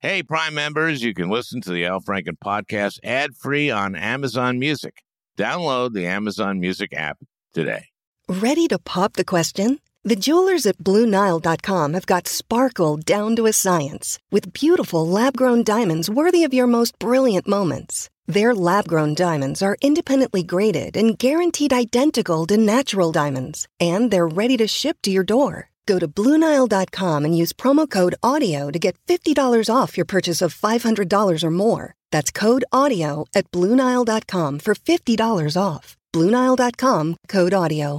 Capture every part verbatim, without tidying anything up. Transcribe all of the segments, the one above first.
Hey, Prime members, you can listen to the Al Franken podcast ad-free on Amazon Music. Download the Amazon Music app today. Ready to pop the question? The jewelers at Blue Nile dot com have got sparkle down to a science with beautiful lab-grown diamonds worthy of your most brilliant moments. Their lab-grown diamonds are independently graded and guaranteed identical to natural diamonds, and they're ready to ship to your door. Go to Blue Nile dot com and use promo code AUDIO to get fifty dollars off your purchase of five hundred dollars or more. That's code AUDIO at Blue Nile dot com for fifty dollars off. Blue Nile dot com, code AUDIO.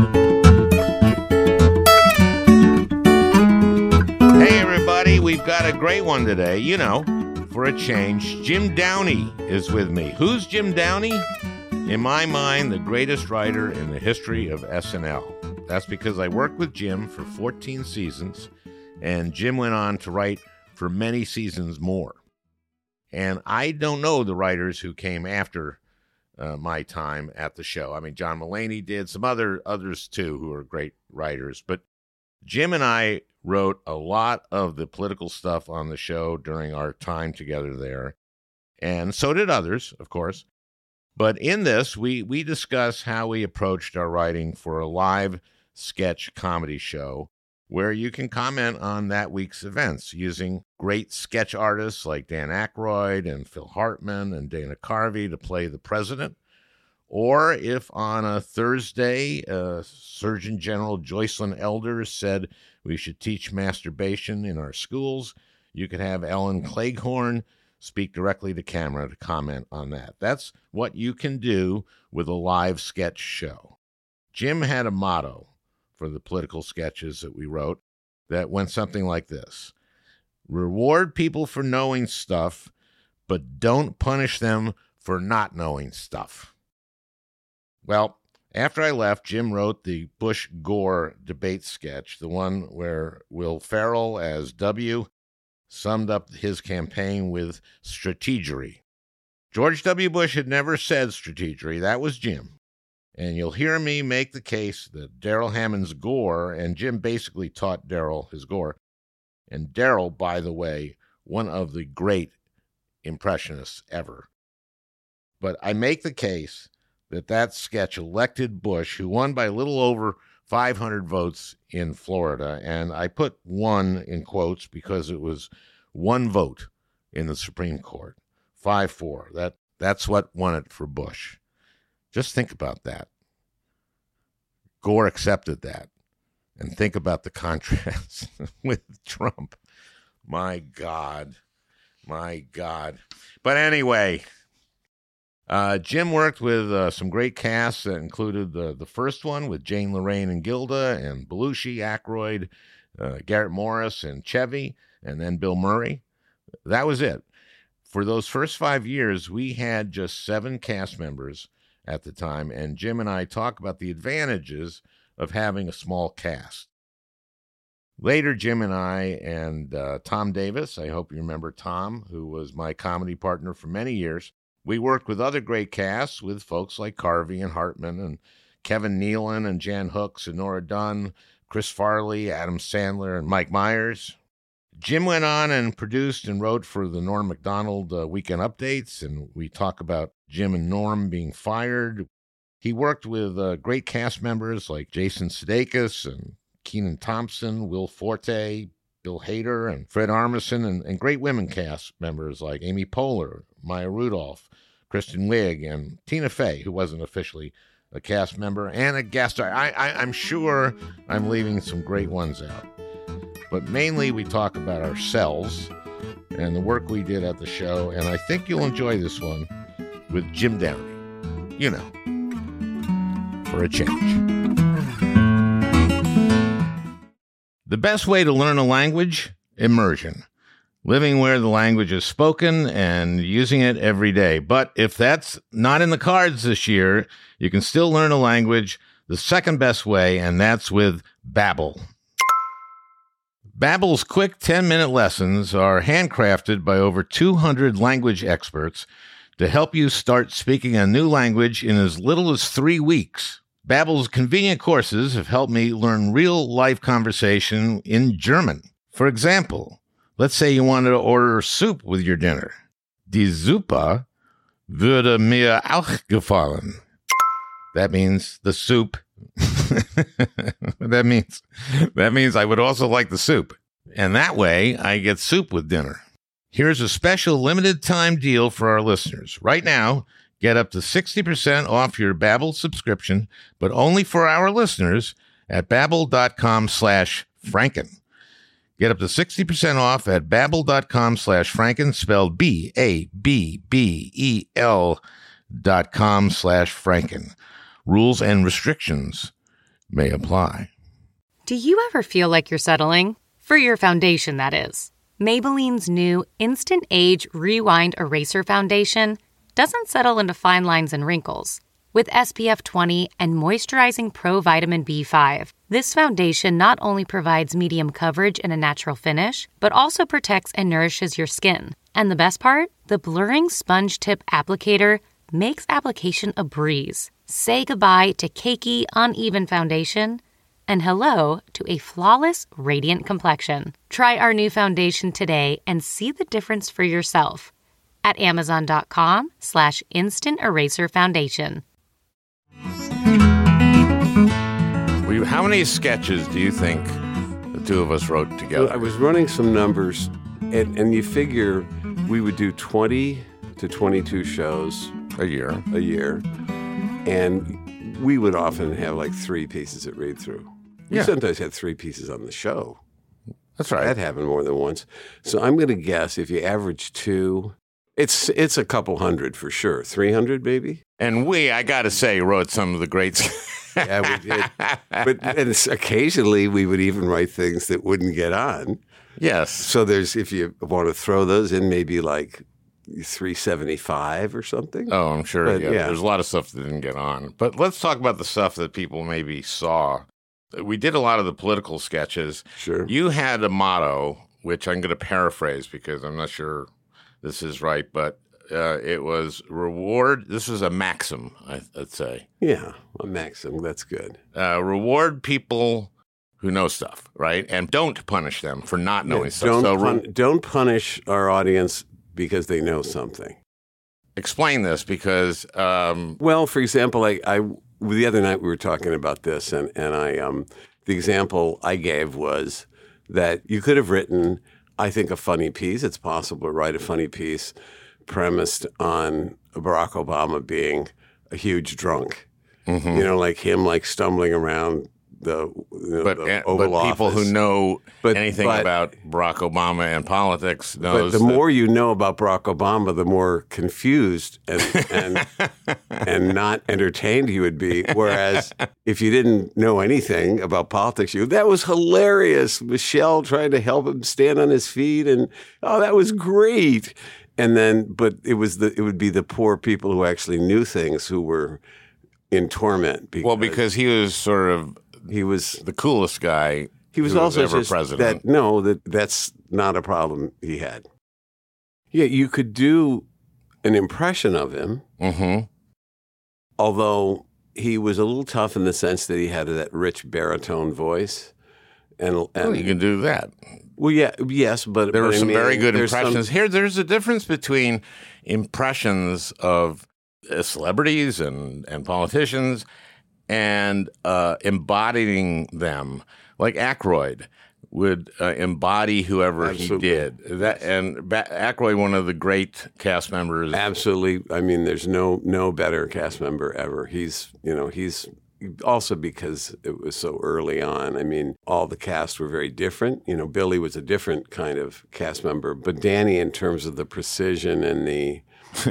Hey, everybody, we've got a great one today. You know, for a change, Jim Downey is with me. Who's Jim Downey? In my mind, the greatest writer in the history of S N L. That's because I worked with Jim for fourteen seasons, and Jim went on to write for many seasons more. And I don't know the writers who came after uh, my time at the show. I mean, John Mulaney did, some other others too who are great writers. But Jim and I wrote a lot of the political stuff on the show during our time together there. And so did others, of course. But in this, we, we discuss how we approached our writing for a live sketch comedy show where you can comment on that week's events using great sketch artists like Dan Aykroyd and Phil Hartman and Dana Carvey to play the president. Or if on a Thursday, uh, Surgeon General Joycelyn Elders said we should teach masturbation in our schools, you could have Ellen Cleghorn speak directly to camera to comment on that. That's what you can do with a live sketch show. Jim had a motto for the political sketches that we wrote that went something like this: reward people for knowing stuff, but don't punish them for not knowing stuff. Well, after I left, Jim wrote the Bush-Gore debate sketch, the one where Will Ferrell as W summed up his campaign with strategery. George W. Bush had never said strategery. That was Jim. And you'll hear me make the case that Daryl Hammond's Gore, and Jim basically taught Daryl his Gore. And Daryl, by the way, one of the great impressionists ever. But I make the case that that sketch elected Bush, who won by a little over five hundred votes in Florida. And I put one in quotes because it was one vote in the Supreme Court, five four. That, that's what won it for Bush. Just think about that. Gore accepted that. And think about the contrast with Trump. My God. My God. But anyway, uh, Jim worked with uh, some great casts that included the, the first one with Jane Lorraine and Gilda and Belushi, Aykroyd, uh, Garrett Morris, and Chevy, and then Bill Murray. That was it. For those first five years, we had just seven cast members at the time, and Jim and I talk about the advantages of having a small cast. Later, Jim and I and uh, Tom Davis, I hope you remember Tom, who was my comedy partner for many years, we worked with other great casts with folks like Carvey and Hartman and Kevin Nealon and Jan Hooks and Nora Dunn, Chris Farley, Adam Sandler, and Mike Myers. Jim went on and produced and wrote for the Norm Macdonald uh, Weekend Updates, and we talk about Jim and Norm being fired. He worked with uh, great cast members like Jason Sudeikis and Kenan Thompson, Will Forte, Bill Hader, and Fred Armisen, and, and great women cast members like Amy Poehler, Maya Rudolph, Kristen Wiig, and Tina Fey, who wasn't officially a cast member, and a guest star. I, I, I'm sure I'm leaving some great ones out. But mainly we talk about ourselves and the work we did at the show, and I think you'll enjoy this one with Jim Downey. You know, for a change. The best way to learn a language? Immersion. Living where the language is spoken and using it every day. But if that's not in the cards this year, you can still learn a language the second best way, and that's with Babbel. Babbel's quick ten-minute lessons are handcrafted by over two hundred language experts to help you start speaking a new language in as little as three weeks. Babbel's convenient courses have helped me learn real-life conversation in German. For example, Let's say you wanted to order soup with your dinner. Die Suppe würde mir auch gefallen. That means the soup. that means that means I would also like the soup. And that way, I get soup with dinner. Here's a special limited time deal for our listeners. Right now, get up to sixty percent off your Babbel subscription, but only for our listeners at babbel.com slash Franken. Get up to sixty percent off at babbel.com slash Franken, spelled B A B B E L dot com slash Franken. Rules and restrictions may apply. Do you ever feel like you're settling? For your foundation, that is. Maybelline's new Instant Age Rewind Eraser Foundation doesn't settle into fine lines and wrinkles. With S P F twenty and moisturizing Pro Vitamin B five, this foundation not only provides medium coverage and a natural finish, but also protects and nourishes your skin. And the best part? The blurring sponge tip applicator makes application a breeze. Say goodbye to cakey, uneven foundation and hello to a flawless, radiant complexion. Try our new foundation today and see the difference for yourself at amazon.com slash instant eraser foundation. How many sketches do you think the two of us wrote together? Well, I was running some numbers, and, and you figure we would do twenty to twenty-two shows a year. A year, and we would often have like three pieces at read through. We Yeah. sometimes had three pieces on the show. That's right. That happened more than once. So I'm going to guess if you average two, it's it's a couple hundred for sure. three hundred maybe? And we, I got to say, wrote some of the great. Yeah, we did. But and it's, occasionally we would even write things that wouldn't get on. Yes. So there's, if you want to throw those in, maybe like three seventy-five or something. Oh, I'm sure. But, yeah. yeah. There's a lot of stuff that didn't get on. But let's talk about the stuff that people maybe saw. We did a lot of the political sketches. Sure. You had a motto, which I'm going to paraphrase because I'm not sure this is right, but uh, it was reward. This was a maxim, I, I'd say. Yeah, a maxim. That's good. Uh, reward people who know stuff, right? And don't punish them for not knowing Yeah, stuff. don't, so pun- re- don't punish our audience because they know something. explain this because um, Well, for example, I, I the other night we were talking about this, and and I um the example I gave was that you could have written, I think, a funny piece. It's possible to write a funny piece premised on Barack Obama being a huge drunk. mhm. You know, like him, like stumbling around the, you know, but, the and- Oval but people Office. who know But- anything but- about Barack Obama and politics But knows the that- more you know about Barack Obama, the more confused and and, and not entertained you would be. Whereas if you didn't know anything about politics, you that was hilarious. Michelle trying to help him stand on his feet, and oh, that was great. And then, but it was the it would be the poor people who actually knew things who were in torment. Because well, because he was sort of he was the coolest guy. He was who also ever just president. that no, that that's not a problem he had. Yeah, you could do an impression of him, Mm-hmm. although he was a little tough in the sense that he had that rich baritone voice. And, and Well, you can do that. well, yeah, yes, but There but were I some mean, very good there's some- impressions. Here, there's a difference between impressions of uh, celebrities and, and politicians and uh, embodying them. Like Aykroyd would uh, embody whoever Absolutely. he did. That and ba- Aykroyd, one of the great cast members. Absolutely. I mean, there's no no better cast member ever. He's, you know, he's also because it was so early on. I mean, all the cast were very different. You know, Billy was a different kind of cast member, but Danny, in terms of the precision and the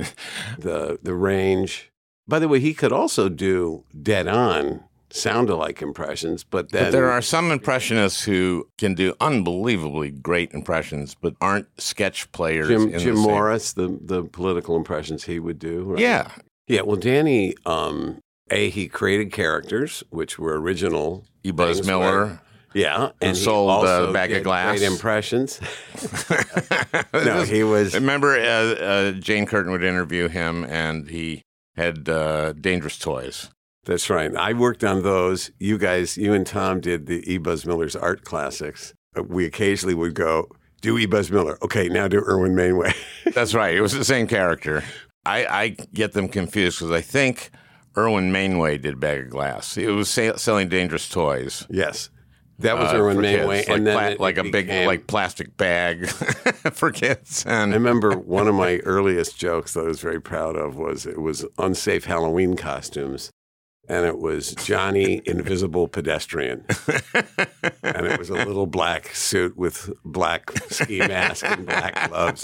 the the range. By the way, he could also do dead on sound-alike impressions, but then But there are some impressionists who can do unbelievably great impressions, but aren't sketch players. Jim in Jim the same- Morris, the the political impressions he would do. Right? Yeah, Yeah, well, Danny, um, A, he created characters, which were original. E. Buzz things Miller. where- yeah. Who And he sold, uh, also a bag of did glass. Great impressions. No, he was. Remember, uh, uh, Jane Curtin would interview him, and he had uh, dangerous toys. That's right. I worked on those. You guys, you and Tom did the E. Buzz Miller's art classics. We occasionally would go Do E. Buzz Miller. Okay, now do Erwin Mainway. That's right. It was the same character. I, I get them confused because I think Erwin Mainway did Bag of Glass. It was sa- selling dangerous toys. Yes. That was uh, Erwin for Mainway. Kids. And like, then pla- it, like it a big became, like plastic bag for kids. And I remember one of my earliest jokes that I was very proud of was it was unsafe Halloween costumes. And it was Johnny Invisible Pedestrian. And it was a little black suit with black ski mask and black gloves.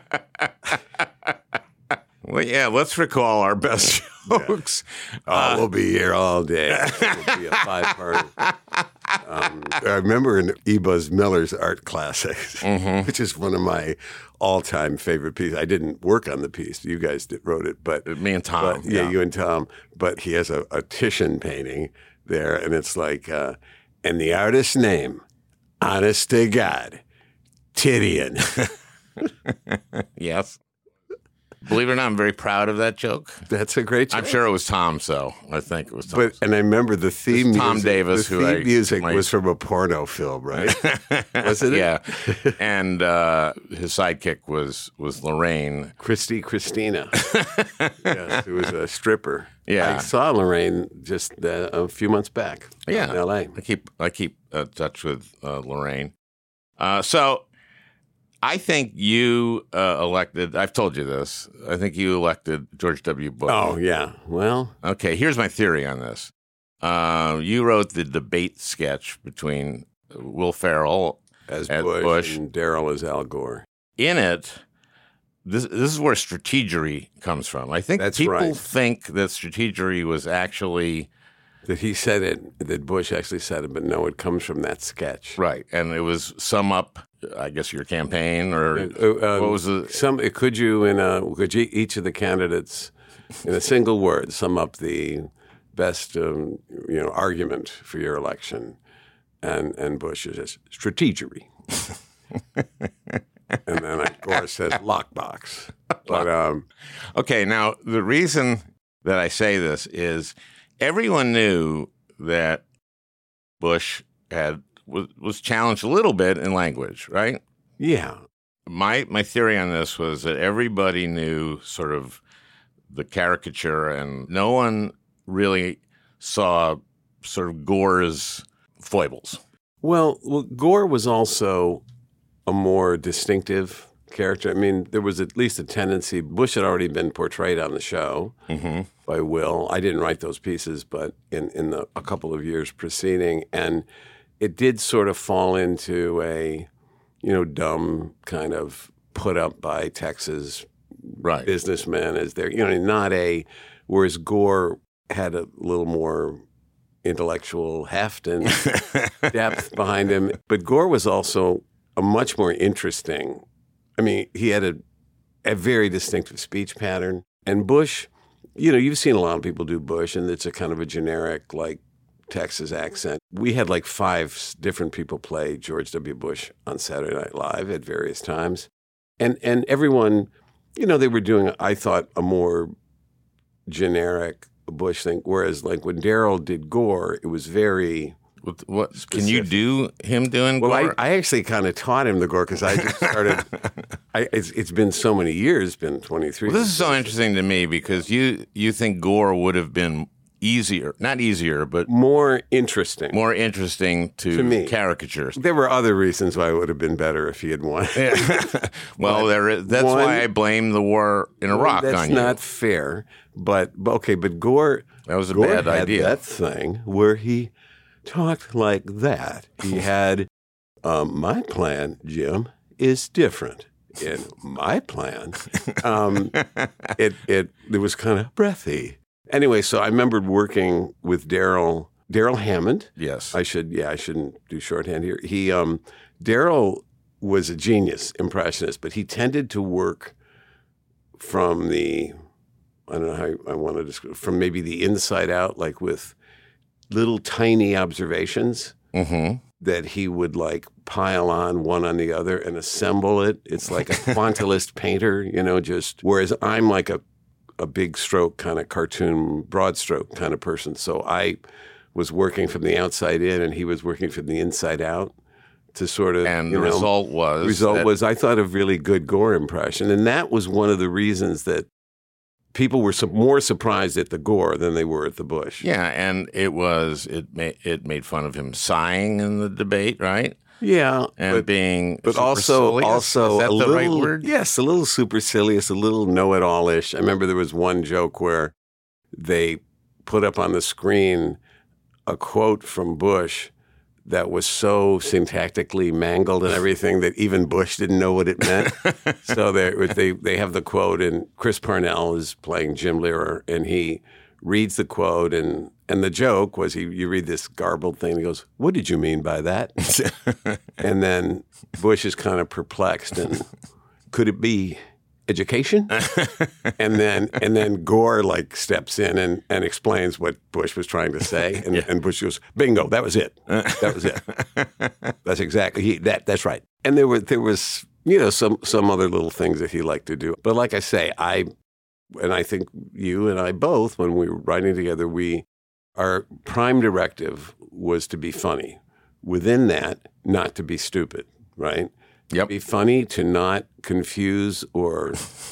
Well, yeah, let's recall our best jokes. Yeah. Oh, uh, we'll be here all day. It'll be a five-party. Um, I remember in E. Buzz Miller's Art Classics, mm-hmm. which is one of my all-time favorite pieces. I didn't work on the piece. You guys did, wrote it. but Me and Tom. But, yeah, yeah, you and Tom. But he has a, a Titian painting there, and it's like, uh, and the artist's name, honest to God, Titian. Yes. Believe it or not, I'm very proud of that joke. That's a great joke. I'm sure it was Tom, so I think it was Tom. But, and I remember the theme music. Tom Davis, the who theme I, music my, was from a porno film, right? Wasn't it? Yeah. And uh, his sidekick was, was Lorraine. Christy Christina. Yes, who was a stripper. Yeah. I saw Lorraine just uh, a few months back yeah. in L A. I keep, I keep in touch with uh, Lorraine. Uh, so... I think you uh, elected, I've told you this, I think you elected George W. Bush. Oh, yeah. Well. Okay, here's my theory on this. Uh, you wrote the debate sketch between Will Ferrell as, as Bush, Bush and Daryl as Al Gore. In it, this, this is where strategery comes from. I think That's people right. think that strategery was actually... That he said it, that Bush actually said it, but no, it comes from that sketch. Right, and it was sum up, I guess, your campaign, or uh, um, what was the... Some, could you, in a, could you, each of the candidates, in a single word, sum up the best, um, you know, argument for your election? And and Bush is strategery. And then, of course, says lockbox. But um, okay, now the reason that I say this is everyone knew that Bush had was, was challenged a little bit in language, right? Yeah. My my theory on this was that everybody knew sort of the caricature, and no one really saw sort of Gore's foibles. Well, well, Gore was also a more distinctive character. I mean, there was at least a tendency. Bush had already been portrayed on the show mm-hmm. by Will. I didn't write those pieces, but in, in the, a couple of years preceding. And it did sort of fall into a, you know, dumb kind of put up by Texas right. businessmen as their, you know, not a, whereas Gore had a little more intellectual heft and depth behind him. But Gore was also a much more interesting, I mean, he had a, a very distinctive speech pattern. And Bush, you know, you've seen a lot of people do Bush, and it's a kind of a generic, like, Texas accent. We had like five different people play George W. Bush on Saturday Night Live at various times. And and everyone, you know, they were doing, I thought, a more generic Bush thing. Whereas like when Daryl did Gore, it was very What, what specific. Can you do him doing well, Gore? I, I actually kind of taught him the Gore because I just started, I, it's, it's been so many years, it's been twenty-three. Well, this is so interesting to me because you, you think Gore would have been easier, not easier, but more interesting. More interesting to, to me. Caricatures. There were other reasons why it would have been better if he had won. Yeah. Well, but there is, that's one, why I blame the war in Iraq well, on you. That's not fair. But, but okay, but Gore, that was a Gore bad had idea. That thing where he talked like that. He had um, my plan, Jim, is different. In my plan, um, it it it was kind of breathy. Anyway, so I remembered working with Daryl, Daryl Hammond. Yes. I should, yeah, I shouldn't do shorthand here. He, um, Daryl was a genius impressionist, but he tended to work from the, I don't know how I want to describe, from maybe the inside out, like with little tiny observations mm-hmm. that he would like pile on one on the other and assemble it. It's like a quantillist painter, you know, just, whereas I'm like a, a big stroke kind of cartoon, broad stroke kind of person. So I was working from the outside in and he was working from the inside out to sort of, And you the know, result was result that- was I thought a really good Gore impression, and that was one of the reasons that people were su- more surprised at the Gore than they were at the Bush. Yeah, and it was it made it made fun of him sighing in the debate, right? Yeah, And but, being but also supercilious? also Is that a the little right word? yes, a little supercilious, a little know-it-all-ish. I remember there was one joke where they put up on the screen a quote from Bush that was so syntactically mangled and everything that even Bush didn't know what it meant. So they they they have the quote, and Chris Parnell is playing Jim Lehrer, and he reads the quote, and and the joke was he you read this garbled thing, and he goes, "What did you mean by that?" And then Bush is kind of perplexed, and could it be education? and then and then Gore like steps in and, and explains what Bush was trying to say, and, yeah. and Bush goes, "Bingo, that was it. That was it. That's exactly he, that. That's right." And there were there was you know some some other little things that he liked to do, but like I say, I and I think you and I both, when we were writing together, we our prime directive was to be funny. Within that, not to be stupid, right? Yep. Be funny, to not confuse or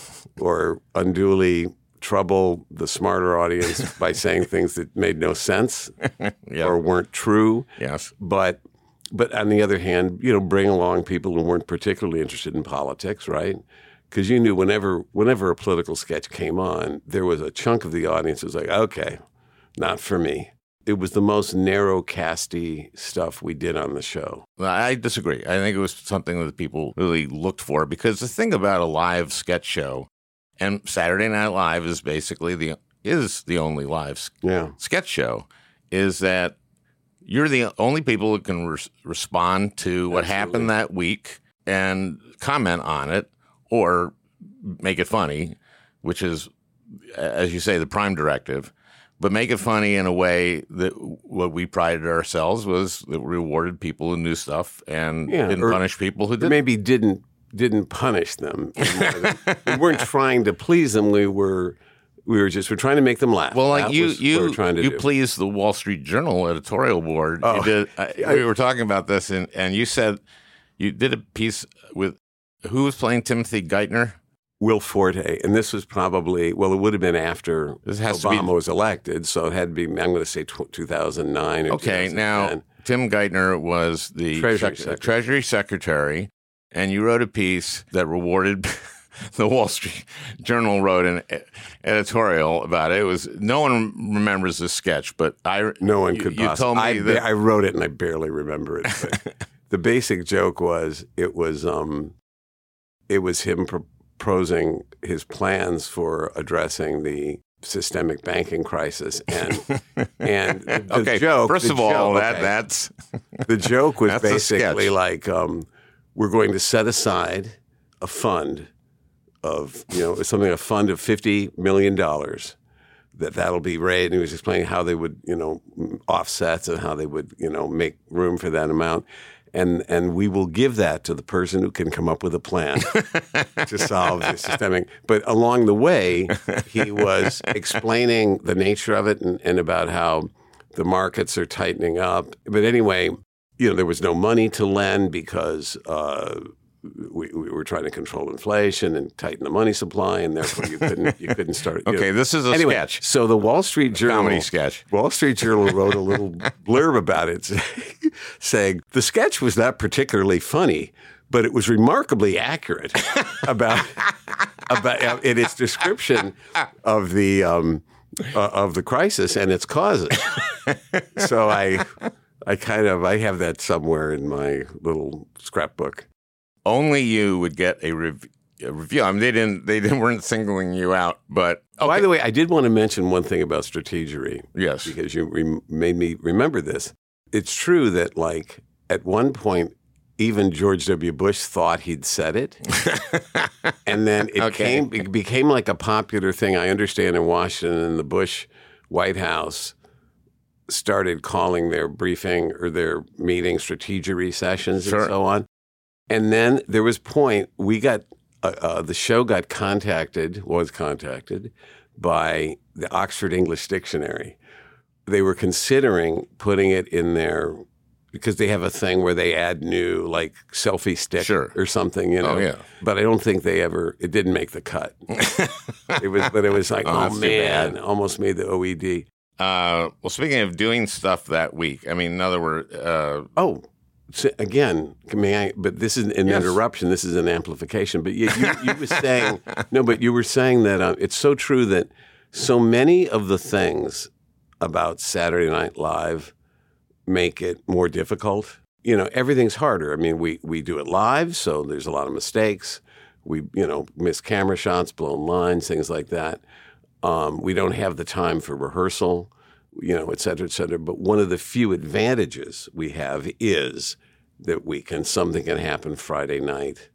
or unduly trouble the smarter audience by saying things that made no sense Yep. or weren't true. Yes. But but on the other hand, you know, bring along people who weren't particularly interested in politics, right? Because you knew whenever whenever a political sketch came on, there was a chunk of the audience that was like, okay, not for me. It was the most narrow-casty stuff we did on the show. Well, I disagree. I think it was something that people really looked for, because the thing about a live sketch show, and Saturday Night Live is basically the is the only live s- Yeah. sketch show, is that you're the only people who can res- respond to what Absolutely. happened that week and comment on it or make it funny, which is, as you say, the prime directive. But make it funny in a way that what we prided ourselves was that we rewarded people who knew stuff and Yeah, didn't or- punish people who Or didn't. maybe didn't didn't punish them. We weren't trying to please them. We were we were just we're trying to make them laugh. Well, like That you, was what you, we're trying to you do. pleased the Wall Street Journal editorial board. Oh, You did, uh, I- we were talking about this, and, and you said you did a piece with who was playing Timothy Geithner? Will Forte, and this was probably well, it would have been after This has to Obama be- was elected, so it had to be. I'm going to say tw- two thousand nine. Or Okay, now two thousand ten. Tim Geithner was the Treasury sec- Secretary. Treasury Secretary, and you wrote a piece that rewarded. The Wall Street Journal wrote an e- editorial about it. It was no one remembers this sketch, but I No one you- could You possibly. told me I, that I wrote it and I barely remember it. But the basic joke was it was um, it was him proposing his plans for addressing the systemic banking crisis, and and the okay. joke. First the of all, joke, that okay. that's The joke was That's a basically sketch. like, um, we're going to set aside a fund of, you know, something, a fund of fifty million dollars that that'll be raised. And he was explaining how they would, you know, offsets and how they would, you know, make room for that amount. And and we will give that to the person who can come up with a plan to solve the systemic. But along the way, he was explaining the nature of it and, and about how the markets are tightening up. But anyway, you know, there was no money to lend because uh, we, we were trying to control inflation and tighten the money supply, and therefore you couldn't you couldn't start. you okay. know. This is a Anyway, sketch, so the Wall Street Journal comedy sketch. Wall Street Journal wrote a little blurb about it, saying the sketch was not particularly funny, but it was remarkably accurate about about in its description of the um, uh, of the crisis and its causes. So I I kind of I have that somewhere in my little scrapbook. Only you would get a, rev- a review. I mean, they didn't. They didn't, weren't singling you out, but okay. By the way, I did want to mention one thing about strategery. Yes. Because you re- made me remember this. It's true that, like, at one point, even George W. Bush thought he'd said it. And then it, Okay. came, it became like a popular thing. I understand in Washington and the Bush White House started calling their briefing or their meeting strategery sessions Sure. and so on. And then there was point we got uh, uh, the show got contacted was contacted by the Oxford English Dictionary. They were considering putting it in their because they have a thing where they add new, like, selfie stick Sure. or something, you know. Oh, yeah. But I don't think they ever, it didn't make the cut. It was, but it was like, Oh, oh, that's too man, bad. almost made the O E D. Uh, well, speaking of doing stuff that week, I mean, in other words, uh, Oh, so again, may I, but this is an Yes. interruption. This is an amplification. But you, you, you were saying, no, but you were saying that uh, it's so true that so many of the things about Saturday Night Live make it more difficult. You know, everything's harder. I mean, we, we do it live, so there's a lot of mistakes. We, you know, miss camera shots, blown lines, things like that. Um, we don't have the time for rehearsal, you know, et cetera, et cetera. But one of the few advantages we have is that we can, something can happen Friday night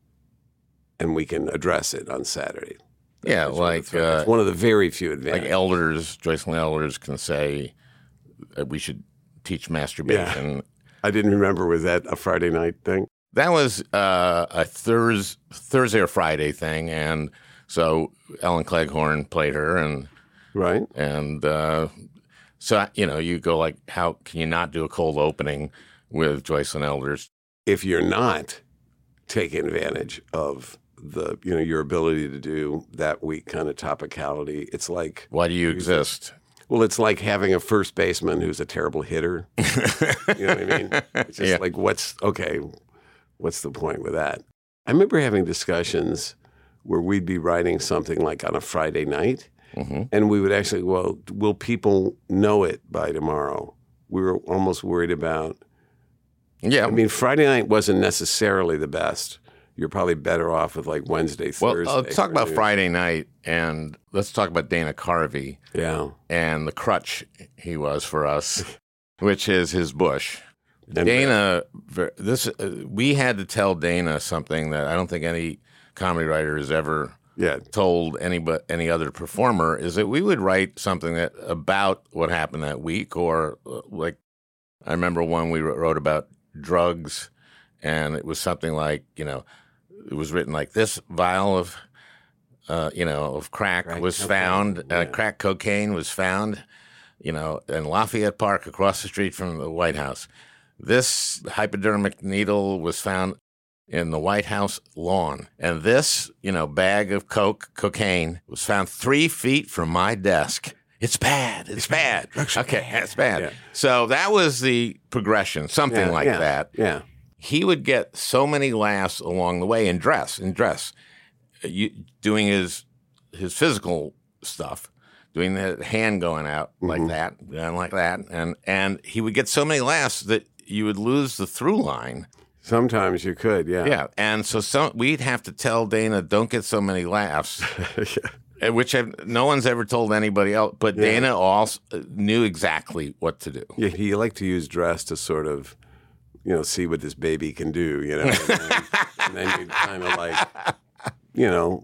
and we can address it on Saturday. yeah, That's one of like the- uh, it's one of the very few advantages. like elders, Joycelyn elders can say uh, we should teach masturbation. I didn't remember, was that a Friday night thing? That was uh, a Thurs Thursday or Friday thing, and so Ellen Cleghorn played her, and Right? and uh, so you know you go like, how can you not do a cold opening with Joycelyn elders? If you're not taking advantage of the, you know, your ability to do that week kind of topicality, it's like, Why do you exist? well, it's like having a first baseman who's a terrible hitter. You know what I mean? It's just Yeah. like, what's, okay, what's the point with that? I remember having discussions where we'd be writing something like on a Friday night, Mm-hmm. and we would actually, well, will people know it by tomorrow? We were almost worried about, Yeah, I mean, Friday night wasn't necessarily the best. You're probably better off with like Wednesday, well, Thursday. uh, let's talk for about news. Friday night, and let's talk about Dana Carvey Yeah. and the crutch he was for us, which is his bush. And- Dana, ver- this uh, we had to tell Dana something that I don't think any comedy writer has ever Yeah. told any but any other performer, is that we would write something that about what happened that week, or uh, like I remember one we wrote about drugs, and it was something like, you know, it was written like, this vial of uh, you know of crack, Crack was cocaine, found, yeah. uh, crack cocaine was found, you know, in Lafayette Park across the street from the White House. This hypodermic needle was found in the White House lawn. And this, you know, bag of coke, cocaine, was found three feet from my desk. It's bad. It's bad. Okay, it's bad. Yeah. So that was the progression, something Yeah, like yeah, that. Yeah. He would get so many laughs along the way in dress, in dress, you, doing his his physical stuff, doing the hand going out like Mm-hmm. that, going like that, and and he would get so many laughs that you would lose the through line. Sometimes you could, yeah. Yeah, and so some, we'd have to tell Dana, don't get so many laughs, uh, which I've, no one's ever told anybody else. But Yeah. Dana also knew exactly what to do. Yeah, he liked to use dress to sort of, you know, see what this baby can do, you know. And then, and then you'd kind of like, you know,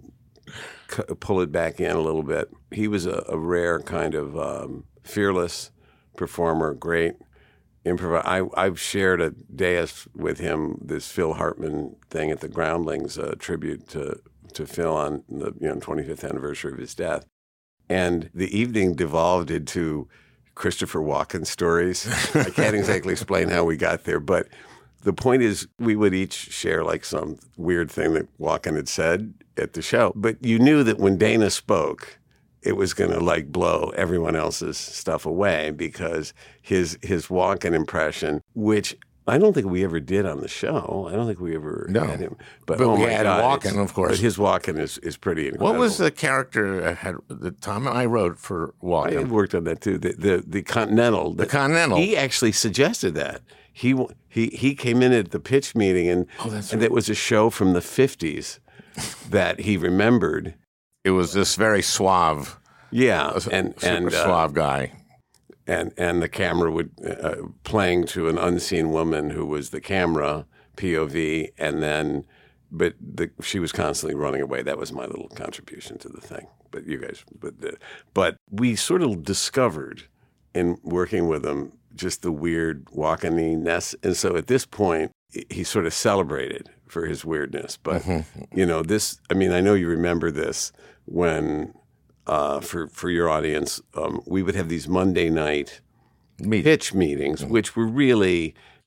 c- pull it back in a little bit. He was a, a rare kind of um, fearless performer, great improv. I, I've shared a dais with him, this Phil Hartman thing at the Groundlings, a tribute to, to Phil on the you know twenty-fifth anniversary of his death. And the evening devolved into Christopher Walken stories. I can't exactly explain how we got there, but the point is we would each share like some weird thing that Walken had said at the show. But you knew that when Dana spoke, it was going to like blow everyone else's stuff away, because his his Walken impression, which I don't think we ever did on the show. I don't think we ever No. had him. But, But oh we my had God, Walken, it's- of course. But his Walken is, is pretty incredible. What was the character that had the time I wrote for I Walken? had worked on that too. The the, the Continental. The Continental. He actually suggested that. He he he came in at the pitch meeting, and Oh, that's and it was a show from the fifties that he remembered. It was this very suave, Yeah, and, and super and uh, suave guy. and and the camera would uh, playing to an unseen woman who was the camera P O V, and then but the, she was constantly running away. That was my little contribution to the thing. But you guys, but the, but we sort of discovered in working with him just the weird Walken-ness, and so at this point he sort of celebrated for his weirdness. But you know this. I mean, I know you remember this when. Uh, for for your audience, um, we would have these Monday night Me. pitch meetings, which were really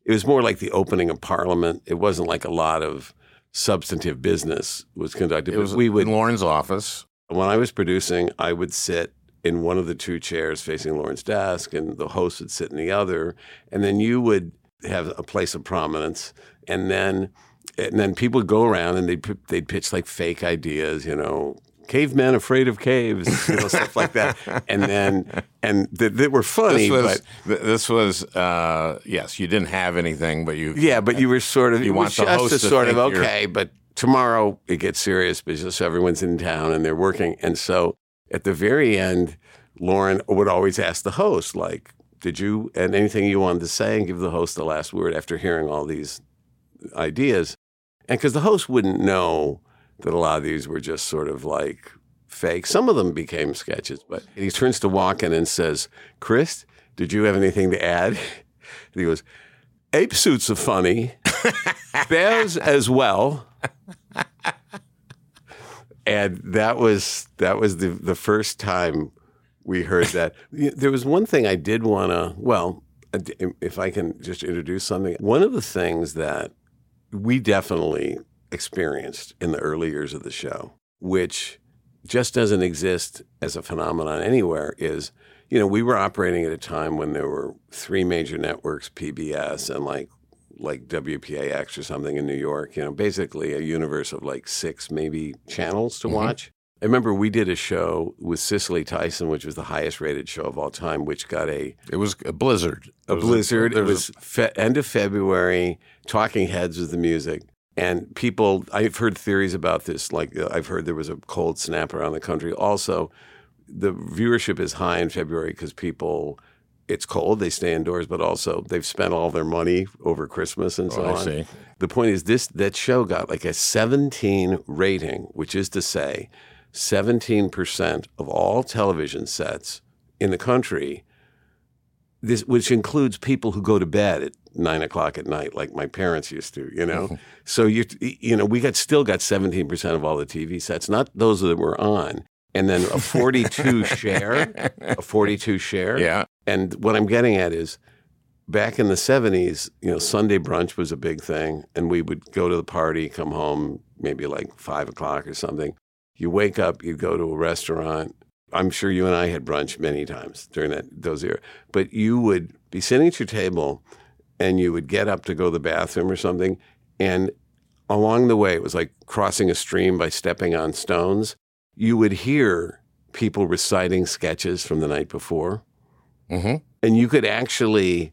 it was more like the opening of Parliament. It wasn't like a lot of substantive business was conducted. It was we would, in Lorne's office. When I was producing, I would sit in one of the two chairs facing Lorne's desk, and the host would sit in the other. And then you would have a place of prominence, and then and then people would go around and they'd they'd pitch like fake ideas, you know, cavemen afraid of caves, you know, stuff like that. And then and that they were funny. This was, but, this was uh, yes, you didn't have anything, but you yeah, but you were sort of you want the just host to to sort of think you're- okay, but tomorrow it gets serious because everyone's in town and they're working, and so at the very end, Lorne would always ask the host, like, did you, and anything you wanted to say, and give the host the last word after hearing all these ideas. And because the host wouldn't know that a lot of these were just sort of like fake. Some of them became sketches, but he turns to Walken and says, Chris, did you have anything to add? And he goes, ape suits are funny, bears as well. And that was that was the, the first time we heard that. There was one thing I did want to, well, if I can just introduce something. One of the things that we definitely experienced in the early years of the show, which just doesn't exist as a phenomenon anywhere, is, you know, we were operating at a time when there were three major networks, P B S and like like W P A X or something in New York, you know, basically a universe of like six maybe channels to mm-hmm. watch. I remember we did a show with Cicely Tyson, which was the highest rated show of all time, which got a... It was a blizzard. A it blizzard. A, it was a, fe- end of February, Talking Heads was the music. And people, I've heard theories about this, like I've heard there was a cold snap around the country. Also, the viewership is high in February because people... It's cold, they stay indoors, but also they've spent all their money over Christmas and so oh, I on. See. The point is this, that show got like a seventeen rating, which is to say seventeen percent of all television sets in the country, this, which includes people who go to bed at nine o'clock at night, like my parents used to, you know? Mm-hmm. So, you you know, we got still got seventeen percent of all the T V sets, not those that were on. And then a forty-two share, a forty-two share. Yeah. And what I'm getting at is back in the seventies, you know, Sunday brunch was a big thing. And we would go to the party, come home maybe like five o'clock or something. You wake up, you go to a restaurant. I'm sure you and I had brunch many times during that those years. But you would be sitting at your table and you would get up to go to the bathroom or something. And along the way, it was like crossing a stream by stepping on stones. You would hear people reciting sketches from the night before. Mm-hmm. And you could actually,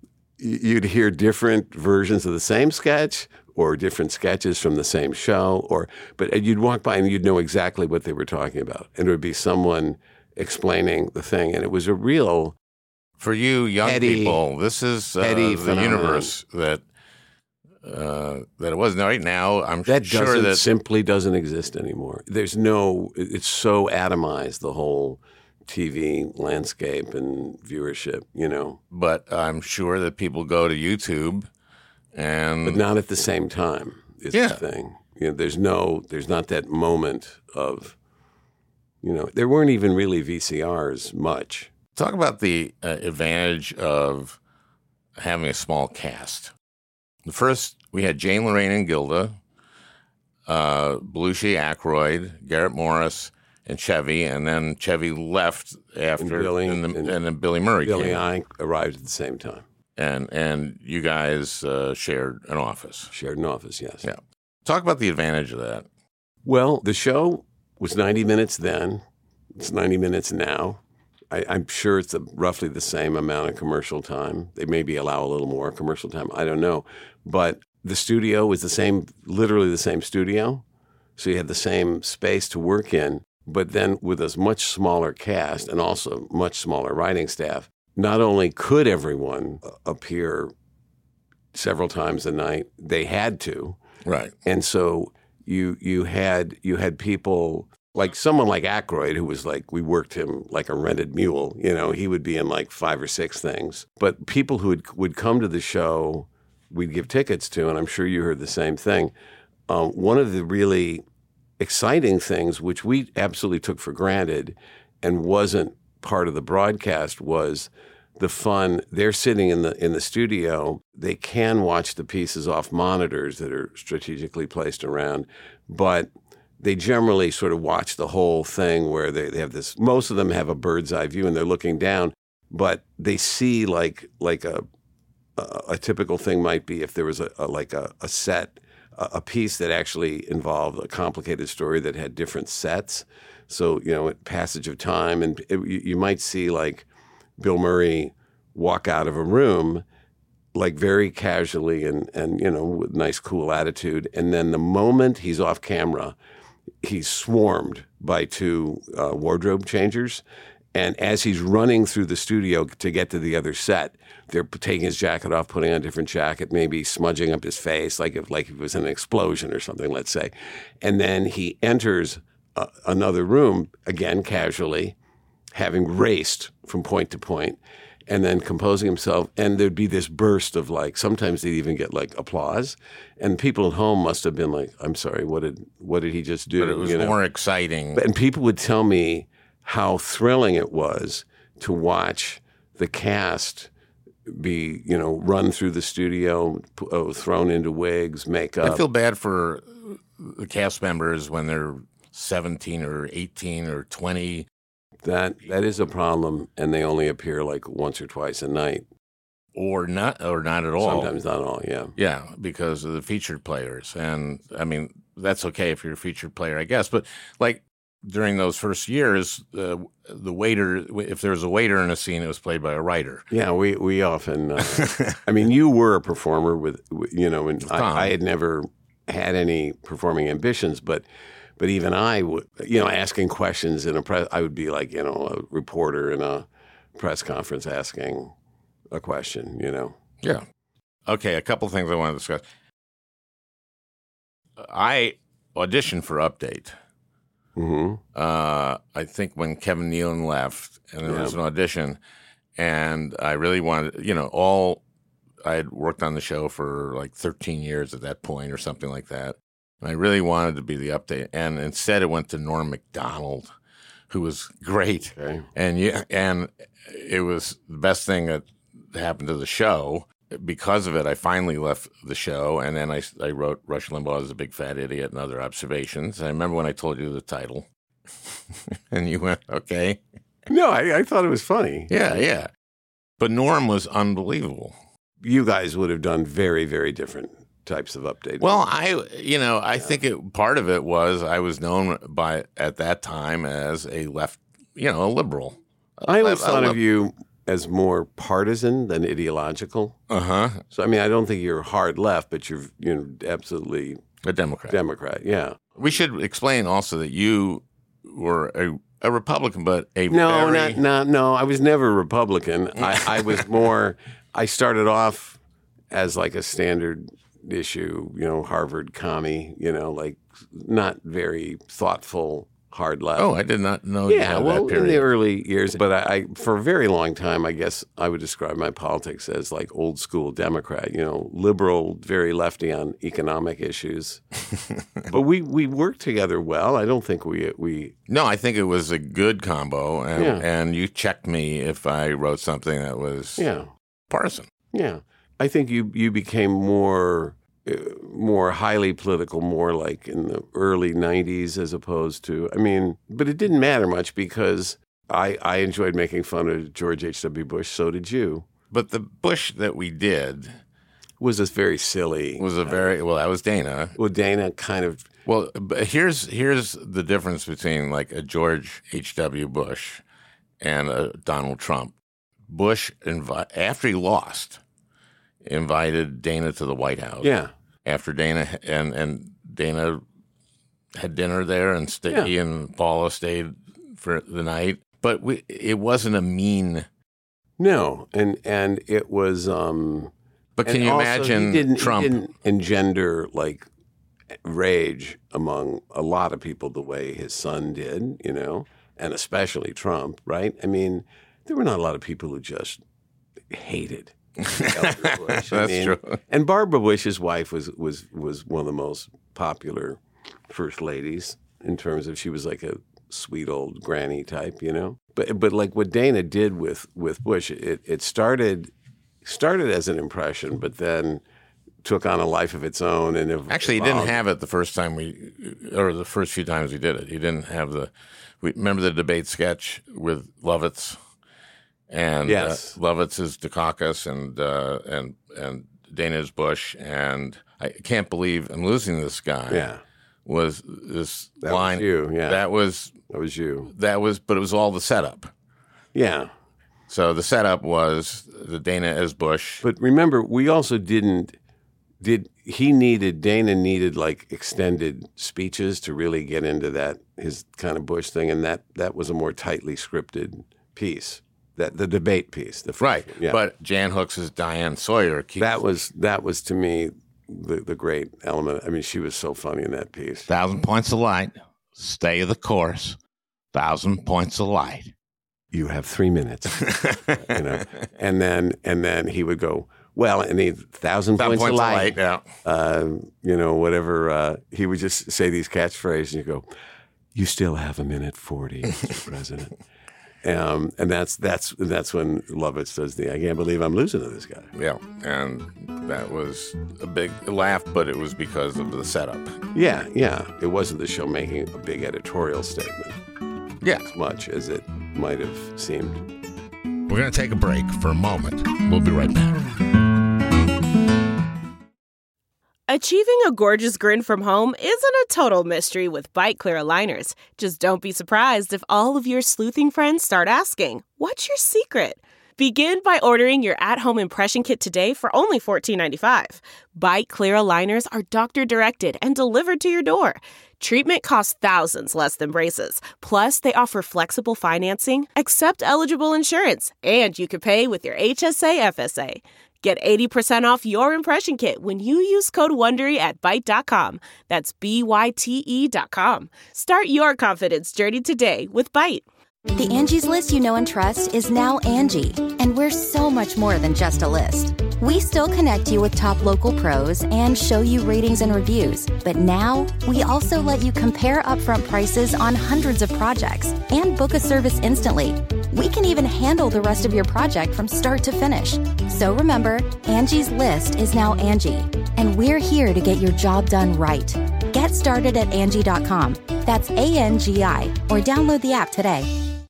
you'd hear different versions of the same sketch or different sketches from the same show. Or, but you'd walk by and you'd know exactly what they were talking about. And it would be someone explaining the thing. And it was a real... For you young heady, people, this is uh, the phenomenon. Universe that... Uh, that it wasn't right now. I'm that sure doesn't, that simply doesn't exist anymore. There's no. It's so atomized, the whole T V landscape and viewership. You know, but I'm sure that people go to YouTube, and but not at the same time. Is yeah. the thing. You know, there's no. There's not that moment of. You know, there weren't even really V C Rs much. Talk about the uh, advantage of having a small cast. The first, we had Jane, Lorraine, and Gilda, uh, Belushi, Aykroyd, Garrett Morris, and Chevy, and then Chevy left after, and, Billy, and, the, and, and then Billy Murray Billy came. and I arrived at the same time. And and you guys uh, shared an office. Shared an office, yes. Yeah. Talk about the advantage of that. Well, the show was ninety minutes then. It's ninety minutes now. I, I'm sure it's a, roughly the same amount of commercial time. They maybe allow a little more commercial time. I don't know. But the studio was the same, literally the same studio. So you had the same space to work in, but then with a much smaller cast and also much smaller writing staff. Not only could everyone appear several times a night, they had to. Right. And so you you had you had people... Like someone like Aykroyd, who was like, we worked him like a rented mule. You know, he would be in like five or six things. But people who would, would come to the show, we'd give tickets to, and I'm sure you heard the same thing. Um, one of the really exciting things, which we absolutely took for granted and wasn't part of the broadcast, was the fun. They're sitting in the in the studio. They can watch the pieces off monitors that are strategically placed around, but they generally sort of watch the whole thing where they, they have this. Most of them have a bird's eye view and they're looking down, but they see like like a a, a typical thing might be if there was a, a like a, a set, a, a piece that actually involved a complicated story that had different sets. So you know, passage of time, and it, you, you might see like Bill Murray walk out of a room like very casually and, and you know, with nice, cool attitude. And then the moment he's off camera, he's swarmed by two uh, wardrobe changers. And as he's running through the studio to get to the other set, they're taking his jacket off, putting on a different jacket, maybe smudging up his face like if, like if it was an explosion or something, let's say. And then he enters uh, another room, again, casually, having raced from point to point, and then composing himself. And there'd be this burst of like, sometimes they'd even get like applause. And people at home must have been like, I'm sorry, what did what did he just do? But it was you know? more exciting. And people would tell me how thrilling it was to watch the cast be, you know, run through the studio, uh, thrown into wigs, makeup. I feel bad for the cast members when they're seventeen or eighteen or twenty. That that is a problem, and they only appear like once or twice a night, or not, or not at all. Sometimes not all. Yeah, yeah, because of the featured players, and I mean that's okay if you're a featured player, I guess. But like during those first years, uh, the waiter, if there was a waiter in a scene, it was played by a writer. Yeah, we we often. Uh, I mean, you were a performer with, you know, and I, I had never had any performing ambitions, but. But even I would, you know, asking questions in a press, I would be like, you know, a reporter in a press conference asking a question, you know. Yeah. Okay, a couple things I want to discuss. I auditioned for Update. Mm-hmm. Uh, I think when Kevin Nealon left, and there yeah. was an audition, and I really wanted, you know, all, I had worked on the show for like thirteen years at that point or something like that. I really wanted to be the Update, and instead it went to Norm Macdonald, who was great, okay. and yeah, and it was the best thing that happened to the show. Because of it, I finally left the show, and then I, I wrote Rush Limbaugh is a Big Fat Idiot and Other Observations. And I remember when I told you the title, and you went, okay. No, I, I thought it was funny. Yeah, yeah. But Norm was unbelievable. You guys would have done very, very different types of Update. Well, I, you know, I yeah. think it, part of it was I was known by at that time as a left, you know, a liberal. I always a, thought a, of you as more partisan than ideological. Uh huh. So I mean, I don't think you're hard left, but you're you know absolutely a Democrat. Democrat, yeah. We should explain also that you were a, a Republican, but a no, very... not, not no. I was never a Republican. I, I was more. I started off as like a standard issue, you know, Harvard commie, you know, like not very thoughtful, hard left. Oh, I did not know yeah, you had well, that period. in the early years. But I, I, for a very long time, I guess I would describe my politics as like old school Democrat, you know, liberal, very lefty on economic issues. But we, we worked together well. I don't think we we. No, I think it was a good combo, and yeah. and you checked me if I wrote something that was yeah. partisan. Yeah. I think you you became more uh, more highly political, more like in the early nineties as opposed to, I mean, but it didn't matter much because I, I enjoyed making fun of George H W. Bush. So did you. But the Bush that we did was a very silly. Was a very, well, that was Dana. Well, Dana kind of. Well, but here's here's the difference between like a George H W. Bush and a Donald Trump. Bush, invi- after he lost, invited Dana to the White House. Yeah. After Dana and and Dana had dinner there, and st- yeah. he and Paula stayed for the night. But we, it wasn't a mean. No, and and it was. Um, but can you also, imagine he didn't, Trump he didn't engender like rage among a lot of people the way his son did, you know, and especially Trump, right? I mean, there were not a lot of people who just hated. Bush. That's I mean, true. And Barbara Bush, his wife, was was was one of the most popular first ladies in terms of she was like a sweet old granny type, you know. But but like what Dana did with with Bush, it it started started as an impression, but then took on a life of its own. And ev- Actually, he evolved. didn't have it the first time we, or the first few times we did it. He didn't have the. We, remember the debate sketch with Lovitz, and Yes. uh, Lovitz is Dukakis, and uh, and and Dana is Bush, and I can't believe I'm losing this guy. Yeah, Was this that line? was you. Yeah, That was that was you. that was, but it was all the setup. Yeah. So the setup was the Dana as Bush. But remember, we also didn't did he needed Dana needed like extended speeches to really get into that his kind of Bush thing, and that that was a more tightly scripted piece, that the debate piece, the first Right, one, yeah. but Jan Hooks as Diane Sawyer. Keeps that was that was to me the the great element. I mean, she was so funny in that piece. thousand points of light. Stay the course. Thousand points of light. You have three minutes, you know, and then and then he would go, well, and he thousand Thousand points, of light, yeah. uh, you know, whatever. Uh, he would just say these catchphrases, and you go, "You still have a minute forty, Mister President." Um, and that's that's that's when Lovitz does the "I can't believe I'm losing to this guy." Yeah, and that was a big laugh, but it was because of the setup. Yeah, yeah. It wasn't the show making a big editorial statement Yeah. as much as it might have seemed. We're going to take a break for a moment. We'll be right back. Achieving a gorgeous grin from home isn't a total mystery with Bite Clear aligners. Just don't be surprised if all of your sleuthing friends start asking, "What's your secret?" Begin by ordering your at-home impression kit today for only fourteen ninety-five. Bite Clear aligners are doctor-directed and delivered to your door. Treatment costs thousands less than braces. Plus, they offer flexible financing, accept eligible insurance, and you can pay with your H S A F S A. Get eighty percent off your impression kit when you use code WONDERY at Byte dot com. That's B Y T E dot com. Start your confidence journey today with Byte. The Angie's List you know and trust is now Angie, and we're so much more than just a list. We still connect you with top local pros and show you ratings and reviews, but now we also let you compare upfront prices on hundreds of projects and book a service instantly. We can even handle the rest of your project from start to finish. So remember, Angie's List is now Angie, and we're here to get your job done right. Get started at Angie dot com. That's A N G I, or download the app today.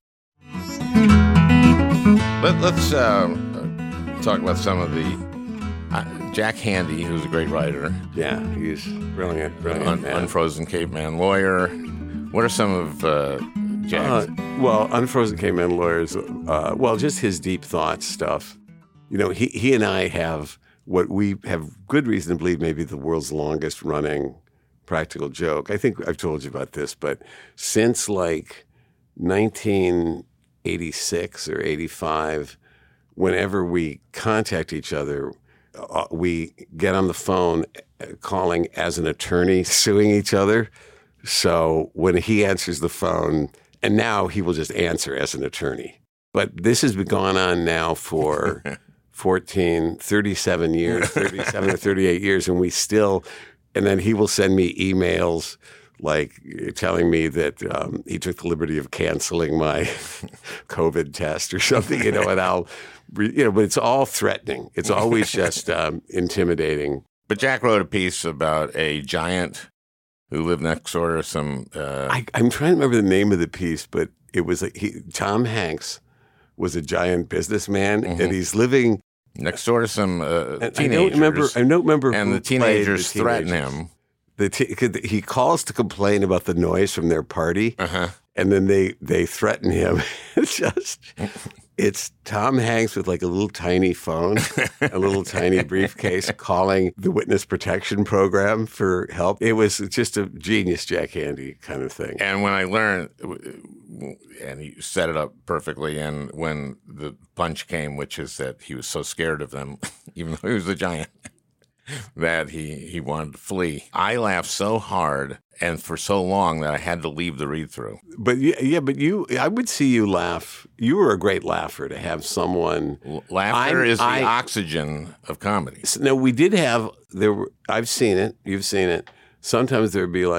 Let, let's uh, talk about some of the uh, Jack Handy, who's a great writer. Yeah, he's brilliant, brilliant. Un- man. Unfrozen Caveman Lawyer. What are some of uh, Jack's? Uh, well, Unfrozen Caveman Lawyers, uh, well, just his deep thoughts stuff. You know, he, he and I have what we have good reason to believe may be the world's longest running practical joke. I think I've told you about this, but since like nineteen eighty-six or eighty-five, whenever we contact each other, uh, we get on the phone uh, calling as an attorney, suing each other. So when he answers the phone, and now he will just answer as an attorney. But this has been going on now for fourteen, thirty-seven years, thirty-seven or thirty-eight years, and we still, and then he will send me emails like telling me that um, he took the liberty of canceling my COVID test or something, you know, and I'll, you know, but it's all threatening. It's always just um, intimidating. But Jack wrote a piece about a giant who lived next door to some. Uh, I, I'm trying to remember the name of the piece, but it was like he, Tom Hanks was a giant businessman, Mhm. and he's living next door to some uh, and teenagers. I don't remember. I don't remember. and who the played teenagers, the threaten teenagers. him. The t- 'cause he calls to complain about the noise from their party, Uh-huh. and then they they threaten him. It's just, it's Tom Hanks with like a little tiny phone, a little tiny briefcase, calling the witness protection program for help. It was just a genius Jack Handy kind of thing. And when I learned, and he set it up perfectly, and when the punch came, which is that he was so scared of them, even though he was a giant, that he, he wanted to flee. I laughed so hard and for so long that I had to leave the read-through. But yeah, yeah, but you, I would see you laugh. You were a great laugher to have someone. L- Laughter I'm- is the I- oxygen of comedy. So, no, we did have there. Were, I've seen it. You've seen it. Sometimes there'd be like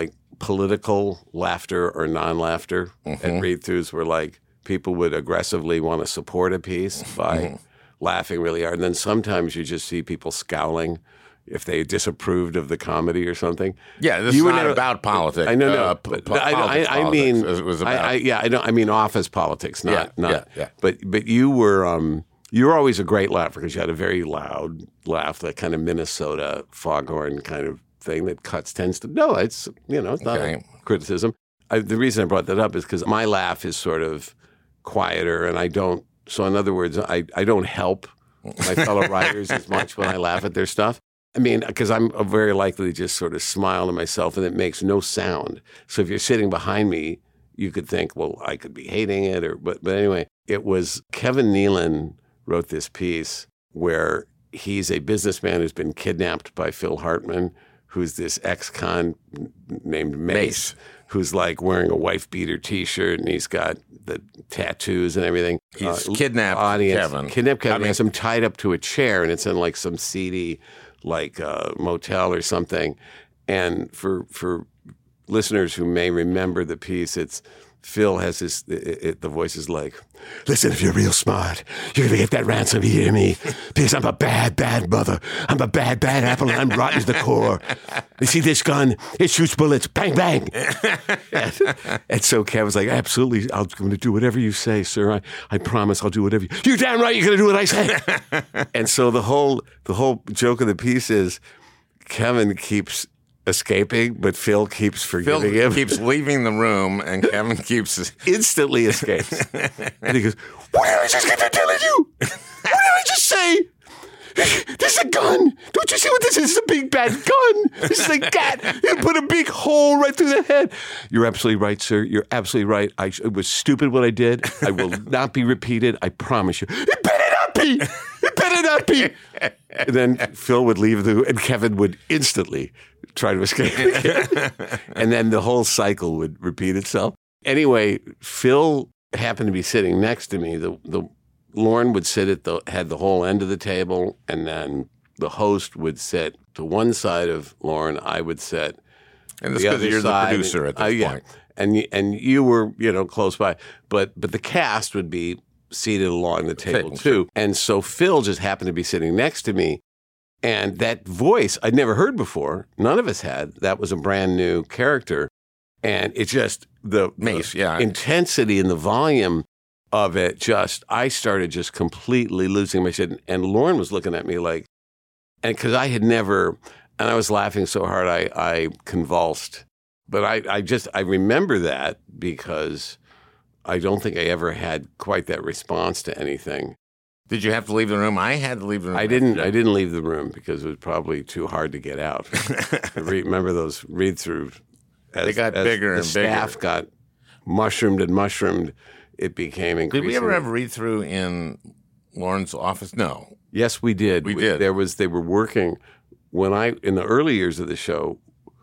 political laughter or non-laughter Mm-hmm. at read-throughs where like people would aggressively want to support a piece by Mm-hmm. laughing really hard. And then sometimes you just see people scowling if they disapproved of the comedy or something. Yeah, this You is were not never- about politics. I know, no. uh, but po- I, I, politics, I politics. mean, It was about. I, I, yeah, I don't. I mean, office politics, not Yeah, not. yeah, yeah. But but you were um, you were always a great laugher because you had a very loud laugh, that kind of Minnesota foghorn kind of thing that cuts tends to. No, it's you know, it's not Okay. a criticism. I, the reason I brought that up is because my laugh is sort of quieter, and I don't. So in other words, I I don't help my fellow writers as much when I laugh at their stuff. I mean, because I'm very likely to just sort of smile to myself and it makes no sound. So if you're sitting behind me, you could think, well, I could be hating it. or But, but anyway, it was Kevin Nealon wrote this piece where he's a businessman who's been kidnapped by Phil Hartman, who's this ex-con named Mace, Mace. who's like wearing a wife-beater T-shirt and he's got the tattoos and everything. He's Uh, kidnapped audience, Kevin. Kidnapped Kevin. I mean- has him tied up to a chair, and it's in like some seedy, like uh, motel or something. And for for listeners who may remember the piece, it's Phil has this. It, it, the voice is like, "Listen, if you're real smart, you're gonna get that ransom. You hear me? Because I'm a bad, bad mother. I'm a bad, bad apple, and I'm rotten to the core. You see this gun? It shoots bullets. Bang, bang." and, and so Kevin's like, "Absolutely, I'm going to do whatever you say, sir. I, I promise I'll do whatever you. You're damn right. You're going to do what I say." And so the whole the whole joke of the piece is Kevin keeps escaping, but Phil keeps Phil forgiving him. keeps leaving the room, and Kevin keeps. Instantly escapes. And he goes, "What did I just get to telling you? What did I just say? This is a gun. Don't you see what this is? This is a big bad gun. This is a cat. You put a big hole right through the head." "You're absolutely right, sir. You're absolutely right. I, it was stupid what I did. I will not be repeated. I promise you." "It better not be. It better not be." And then Phil would leave the, and Kevin would instantly try to escape again. And then the whole cycle would repeat itself. Anyway, Phil happened to be sitting next to me. The the Lorne would sit at the had the whole end of the table, and then the host would sit to one side of Lorne. I would sit And that's the because other you're the side. producer at this Uh, yeah. point. And you, and you were you know close by, but but the cast would be seated along the table Table, too. And so Phil just happened to be sitting next to me. And that voice I'd never heard before. None of us had. That was a brand new character. And it just, the, Mace, the yeah. intensity and the volume of it just, I started just completely losing my shit. And Lorne was looking at me like, and because I had never, and I was laughing so hard I, I convulsed. But I, I just, I remember that because I don't think I ever had quite that response to anything. Did you have to leave the room? I had to leave the room. I didn't. I didn't leave the room because it was probably too hard to get out. I re- remember those read-throughs. As, They got as bigger the and bigger. staff got mushroomed and mushroomed. It became Did increasingly. we ever have read through in Lauren's office? No. Yes, we did. We did. There was. They were working when I in the early years of the show,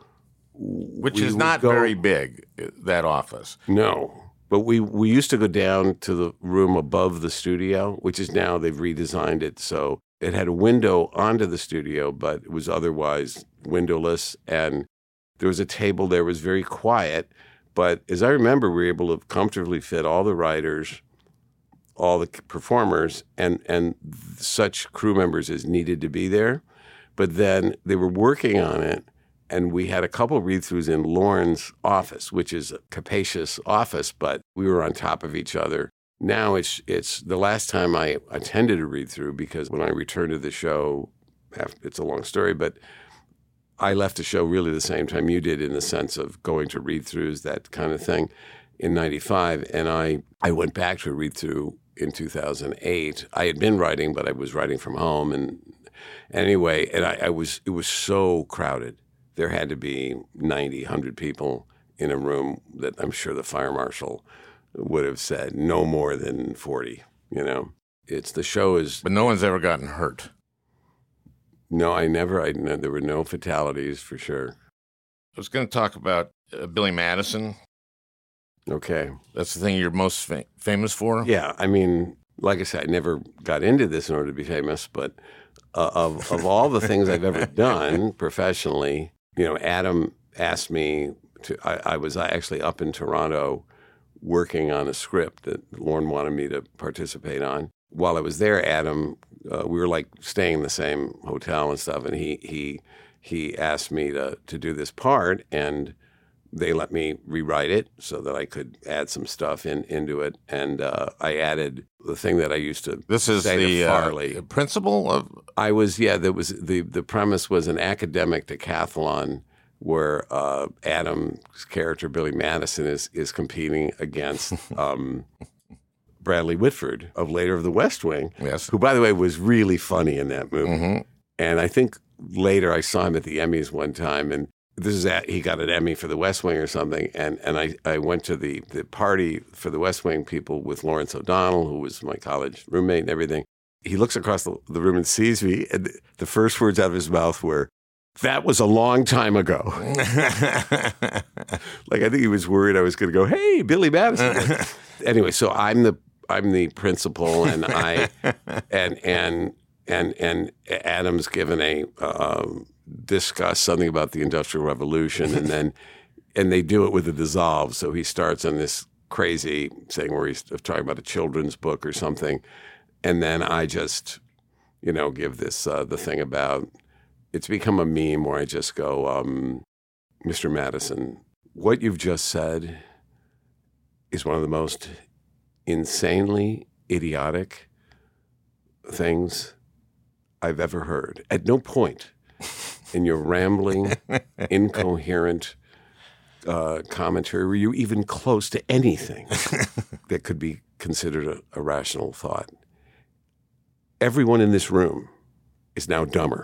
Which we is would not go- very big, that office. No. But we, we used to go down to the room above the studio, which is now they've redesigned it. So it had a window onto the studio, but it was otherwise windowless. And there was a table there, it was very quiet. But as I remember, we were able to comfortably fit all the writers, all the performers, and, and such crew members as needed to be there. But then they were working on it. And we had a couple read-throughs in Lorne's office, which is a capacious office, but we were on top of each other. Now it's it's the last time I attended a read-through, because when I returned to the show, it's a long story, but I left the show really the same time you did in the sense of going to read-throughs, that kind of thing, in ninety-five. And I, I went back to a read-through in two thousand eight. I had been writing, but I was writing from home. And anyway, and I, I was it was so crowded. There had to be ninety, one hundred people in a room that I'm sure the fire marshal would have said no more than forty, you know. It's the show is... But no one's ever gotten hurt. No, I never, I no, there were no fatalities for sure. I was going to talk about uh, Billy Madison. Okay. That's the thing you're most fa- famous for? Yeah, I mean, like I said, I never got into this in order to be famous, but uh, of, of all the things I've ever done professionally, you know, Adam asked me to I, I was actually up in Toronto working on a script that Lorne wanted me to participate on. While I was there, Adam, uh, we were like staying in the same hotel and stuff, and he he he asked me to to do this part, and they let me rewrite it so that I could add some stuff in into it, and uh, I added the thing that I used to This is say the to Farley. uh, principle of. I was yeah. There was the the premise was an academic decathlon where uh, Adam's character Billy Madison is is competing against um, Bradley Whitford of later of The West Wing, Yes. who by the way was really funny in that movie. Mhm. And I think later I saw him at the Emmys one time, and this is at, he got an Emmy for The West Wing or something, and and I, I went to the the party for The West Wing people with Lawrence O'Donnell, who was my college roommate and everything. He looks across the, the room and sees me, and the first words out of his mouth were, "That was a long time ago." Like I think he was worried I was going to go, "Hey, Billy Madison." Anyway, so I'm the I'm the principal, and I and and and and Adam's given a um, discuss something about the Industrial Revolution, and then and they do it with a dissolve. So he starts on this crazy thing where he's talking about a children's book or something, and then I just you know give this uh, the thing about. It's become a meme where I just go, um, Mister Madison, what you've just said is one of the most insanely idiotic things I've ever heard. At no point in your rambling, incoherent uh, commentary were you even close to anything that could be considered a, a rational thought. Everyone in this room is now dumber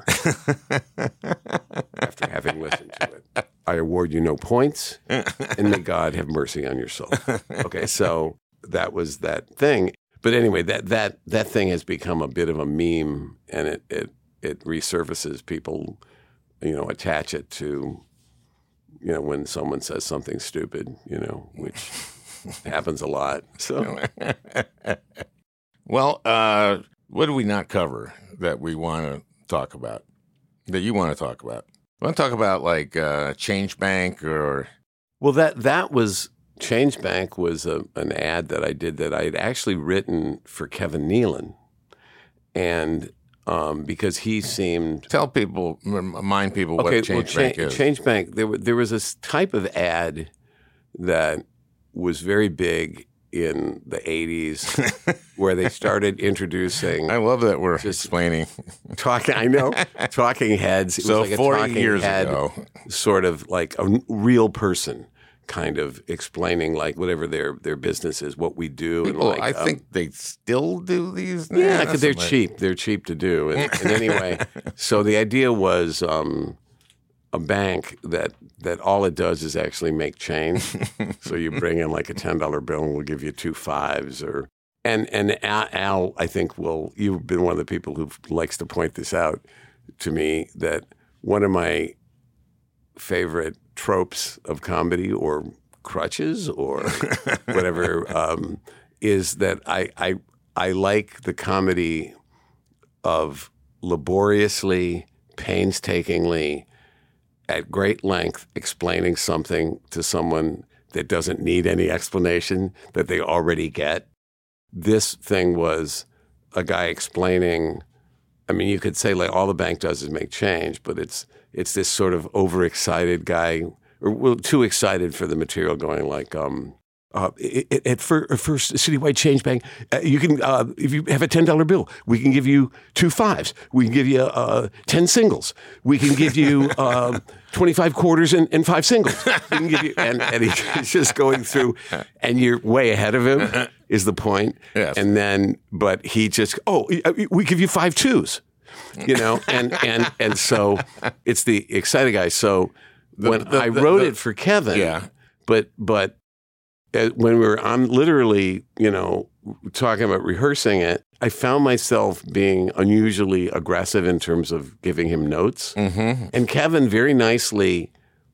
after having listened to it. I award you no points, and may God have mercy on your soul. Okay, so that was that thing. But anyway, that that that thing has become a bit of a meme, and it it it resurfaces. People, you know, attach it to, you know, when someone says something stupid, you know, which happens a lot. So, Well, uh, what do we not cover that we want to talk about, that you want to talk about? We want to talk about like uh, Change Bank or... well, that that was, Change Bank was a, an ad that I did that I had actually written for Kevin Nealon. And um, because he seemed... Tell people, remind people okay, what Change well, Bank Cha- is. Change Bank, there, w- there was this type of ad that was very big in the eighties where they started introducing I love that we're explaining. talking. I know talking heads. It So was like forty a talking years head, ago. sort of like a real person, kind of explaining like whatever their their business is, what we do. People, and like, I um, think they still do these now. yeah, because they're That's cheap. They're cheap to do. And, and anyway, so the idea was um, a bank that that all it does is actually make change. So you bring in like a ten dollar bill and we'll give you two fives or and and Al, Al, I think will you've been one of the people who likes to point this out to me that one of my favorite tropes of comedy or crutches or whatever um, is that I, I I like the comedy of laboriously, painstakingly, at great length explaining something to someone that doesn't need any explanation, that they already get. This thing was a guy explaining, I mean, you could say like all the bank does is make change, but it's it's this sort of overexcited guy, or well, too excited for the material going like, um, Uh, at First Citywide Change Bank, uh, you can uh, if you have a ten dollar bill, we can give you two fives. We can give you uh, ten singles. We can give you uh, twenty-five quarters and, and five singles. We can give you, and, and he's just going through, and you're way ahead of him. Is the point? Yes. And then, but he just, oh, we give you five twos. You know, and and and so it's the excited guy. So The- when the- I the- wrote the- it for Kevin, Yeah. but but. Uh, when we were, I'm literally, you know, talking about rehearsing it, I found myself being unusually aggressive in terms of giving him notes. Mm-hmm. And Kevin very nicely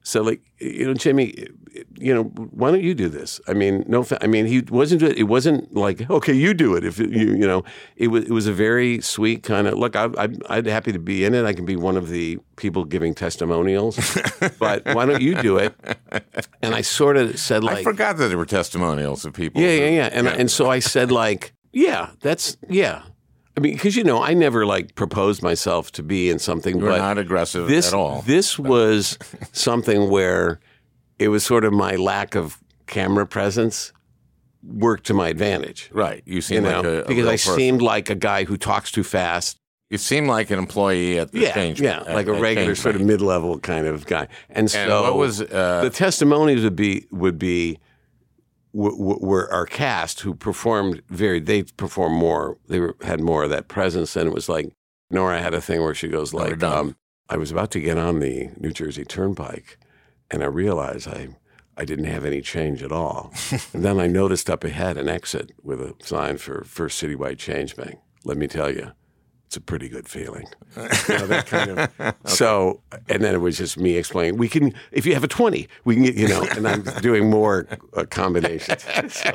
So, like, you know, Jimmy, you know, why don't you do this? I mean, no, I mean, he wasn't. It wasn't like, okay, you do it. If you, you know, it was. It was a very sweet kind of look. I, I, I'd happy to be in it. I can be one of the people giving testimonials. But why don't you do it? And I sort of said, like, I forgot that there were testimonials of people. Yeah, yeah, yeah. And yeah. and so I said, like, yeah, that's yeah. I mean, because, you know, I never, like, proposed myself to be in something. You were but not aggressive this, at all. This was something where it was sort of my lack of camera presence worked to my advantage. Right. You You seem know, like a, a because real I person. seemed like a guy who talks too fast. You seem like an employee at the Yeah, change. yeah, at- like a at regular Change sort of Bank. mid-level kind of guy. And so And what was, uh, the testimonies would be would be w- w- were our cast who performed very. They performed more. They were, had more of that presence, and it was like Nora had a thing where she goes Nora like, Dunn. um, "I was about to get on the New Jersey Turnpike, and I realized I." I didn't have any change at all. And then I noticed up ahead an exit with a sign for First Citywide Change Bank. Let me tell you, it's a pretty good feeling. You know, that kind of. Okay. So, and then it was just me explaining. We can, if you have a twenty, we can get, you know. And I'm doing more uh, combinations. So,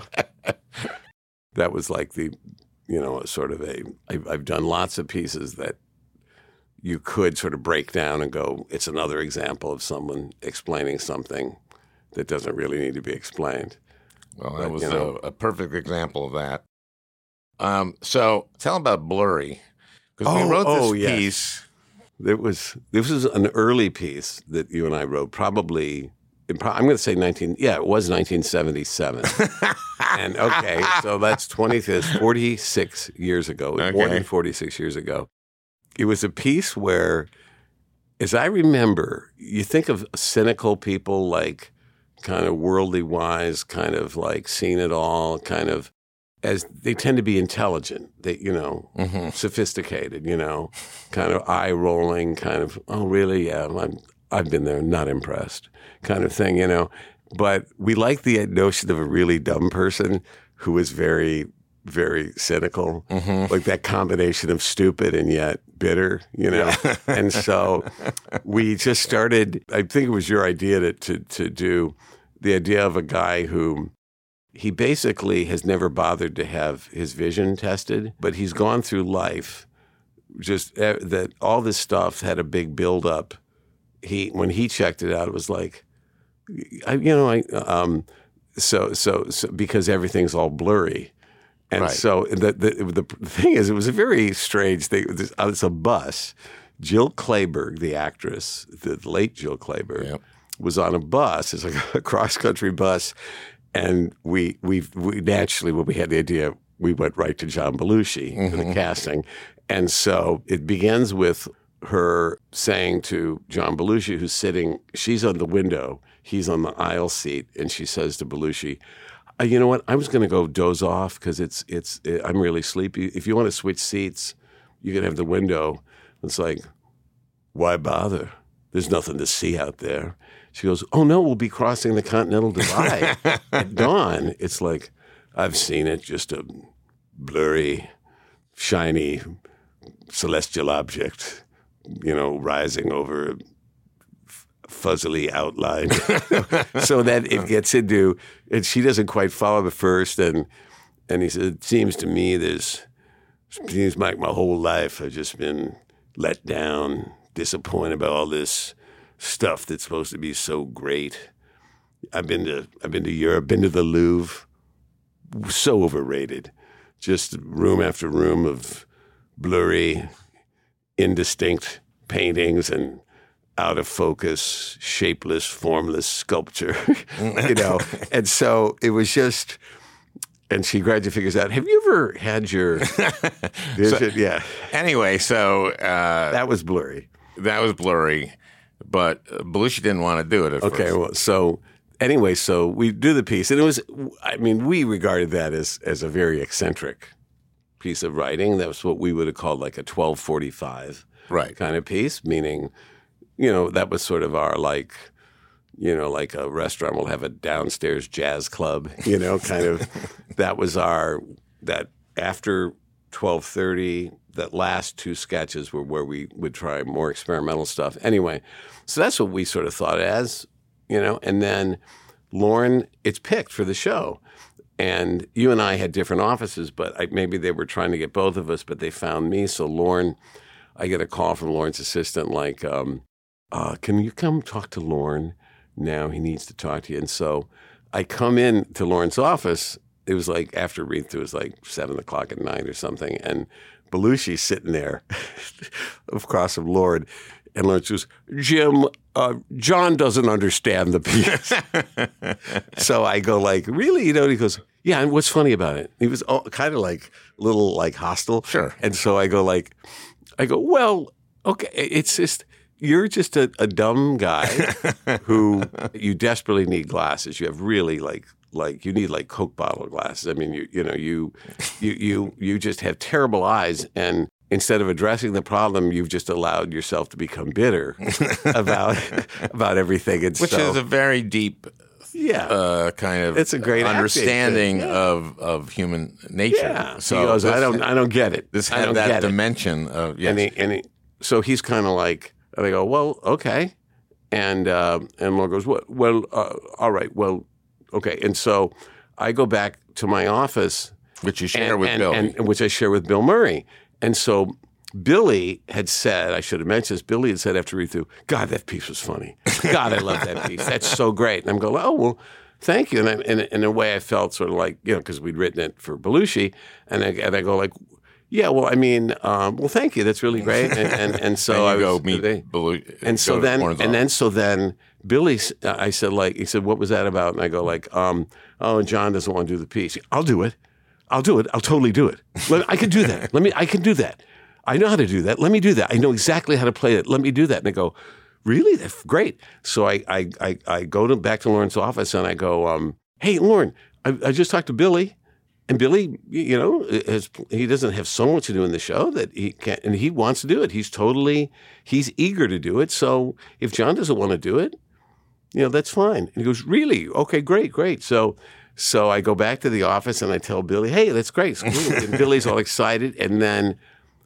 that was like the, you know, sort of a. I've, I've done lots of pieces that you could sort of break down and go. It's another example of someone explaining something that doesn't really need to be explained. Well, that But, was you know. a, a perfect example of that. Um, so tell about Blurry. Because we Oh, wrote this oh, yes. piece. It was this was an early piece that you and I wrote, probably. In, pro- I'm going to say nineteen. Yeah, it was nineteen seventy-seven. And okay, so that's twenty. That's forty-six years ago. It was More Okay. than forty-six years ago. It was a piece where, as I remember, you think of cynical people like kind of worldly wise, kind of like seen it all, kind of as they tend to be intelligent, they, you know, Mm-hmm. sophisticated, you know, kind of eye rolling, kind of, oh, really? Yeah, I'm, I've been there, not impressed, kind of thing, you know. But we like the notion of a really dumb person who is very, very cynical, Mm-hmm. like that combination of stupid and yet bitter, you know. And so we just started. I think it was your idea to, to to do the idea of a guy who he basically has never bothered to have his vision tested, but he's gone through life just uh, that all this stuff had a big buildup. He when he checked it out, it was like, I, you know, I um, so, so so because everything's all blurry. And Right. so the, the the thing is, it was a very strange thing. It was- It's a bus. Jill Clayburgh, the actress, the late Jill Clayburgh, Yep. was on a bus. It's like a cross country bus, and we we we naturally when we had the idea, we went right to John Belushi for Mm-hmm. the casting, and so it begins with her saying to John Belushi, who's sitting, she's on the window, he's on the aisle seat, and she says to Belushi, Uh, you know what? I was going to go doze off because it's it's it, I'm really sleepy. If you want to switch seats, you can have the window. It's like, why bother? There's nothing to see out there. She goes, oh no, we'll be crossing the Continental Divide at dawn. It's like, I've seen it, just a blurry, shiny, celestial object, you know, rising over a fuzzily outlined, so that it gets into, and she doesn't quite follow the first, and and he said, it seems to me there's, seems like my whole life I've just been let down, disappointed by all this stuff that's supposed to be so great. I've been to I've been to Europe, been to the Louvre, so overrated, just room after room of blurry, indistinct paintings and out of focus, shapeless, formless sculpture, you know. And so it was just, and she gradually figures out, have you ever had your vision? Yeah. Anyway, so uh, That was blurry. that was Blurry, but uh, Belushi didn't want to do it at Okay, first. well, so anyway, so we do the piece, and it was, I mean, we regarded that as, as a very eccentric piece of writing. That was what we would have called like a twelve forty-five Right. kind of piece, meaning, you know, that was sort of our like, you know, like a restaurant will have a downstairs jazz club, you know, kind of, that was our, that after twelve thirty, that last two sketches were where we would try more experimental stuff. Anyway, so that's what we sort of thought as. you know, and then Lorne, it's picked for the show. And you and I had different offices, but I, maybe they were trying to get both of us, but they found me. So Lorne, I get a call from Lorne's assistant like, um, uh, can you come talk to Lorne now? He needs to talk to you. And so I come in to Lorne's office. It was like after read through, it was like seven o'clock at night or something. And Belushi's sitting there across from Lorne. And Lorne says, Jim, uh, John doesn't understand the piece. So I go like, really? You know, and he goes, yeah, and what's funny about it? He was all, kind of like a little like hostile. Sure. And so I go like, I go, well, okay, it's just, you're just a, a dumb guy who you desperately need glasses. You have really like, like you need like Coke bottle glasses. I mean, you you know, you, you, you, you just have terrible eyes, and instead of addressing the problem, you've just allowed yourself to become bitter about about everything. And Which so, is a very deep, yeah, uh, kind of it's a great understanding yeah. of, of human nature. Yeah. So he goes, this, I don't, I don't get it. This I had don't that get it. dimension of yes. And, he, and he, so he's kind of like, and I go, well, okay, and uh, and Lorne goes, well, well uh, all right, well, okay, and so I go back to my office, which you share and, with and, Bill, and, and which I share with Bill Murray. And so Billy had said, I should have mentioned this, Billy had said after read through, God, that piece was funny. God, I love that piece. That's so great. And I'm going, oh, well, thank you. And I, in, in a way I felt sort of like, you know, because we'd written it for Belushi. And I, and I go like, yeah, well, I mean, um, well, thank you. That's really great. And, and, and so and you I go was, meet they, Belushi. and so then, and then, so then Billy, I said like, he said, what was that about? And I go like, um, oh, John doesn't want to do the piece. I'll do it. I'll do it. I'll totally do it. Let, I can do that. Let me, I can do that. I know how to do that. Let me do that. I know exactly how to play it. Let me do that. And I go, really? That's great. So I, I, I, I go to back to Lorne's office and I go, um, hey, Lorne, I, I just talked to Billy. And Billy, you know, has, he doesn't have so much to do in the show that he can't, and he wants to do it. He's totally, he's eager to do it. So if John doesn't want to do it, you know, that's fine. And he goes, really? Okay, great, great. So, so I go back to the office and I tell Billy, hey, that's great. And Billy's all excited. And then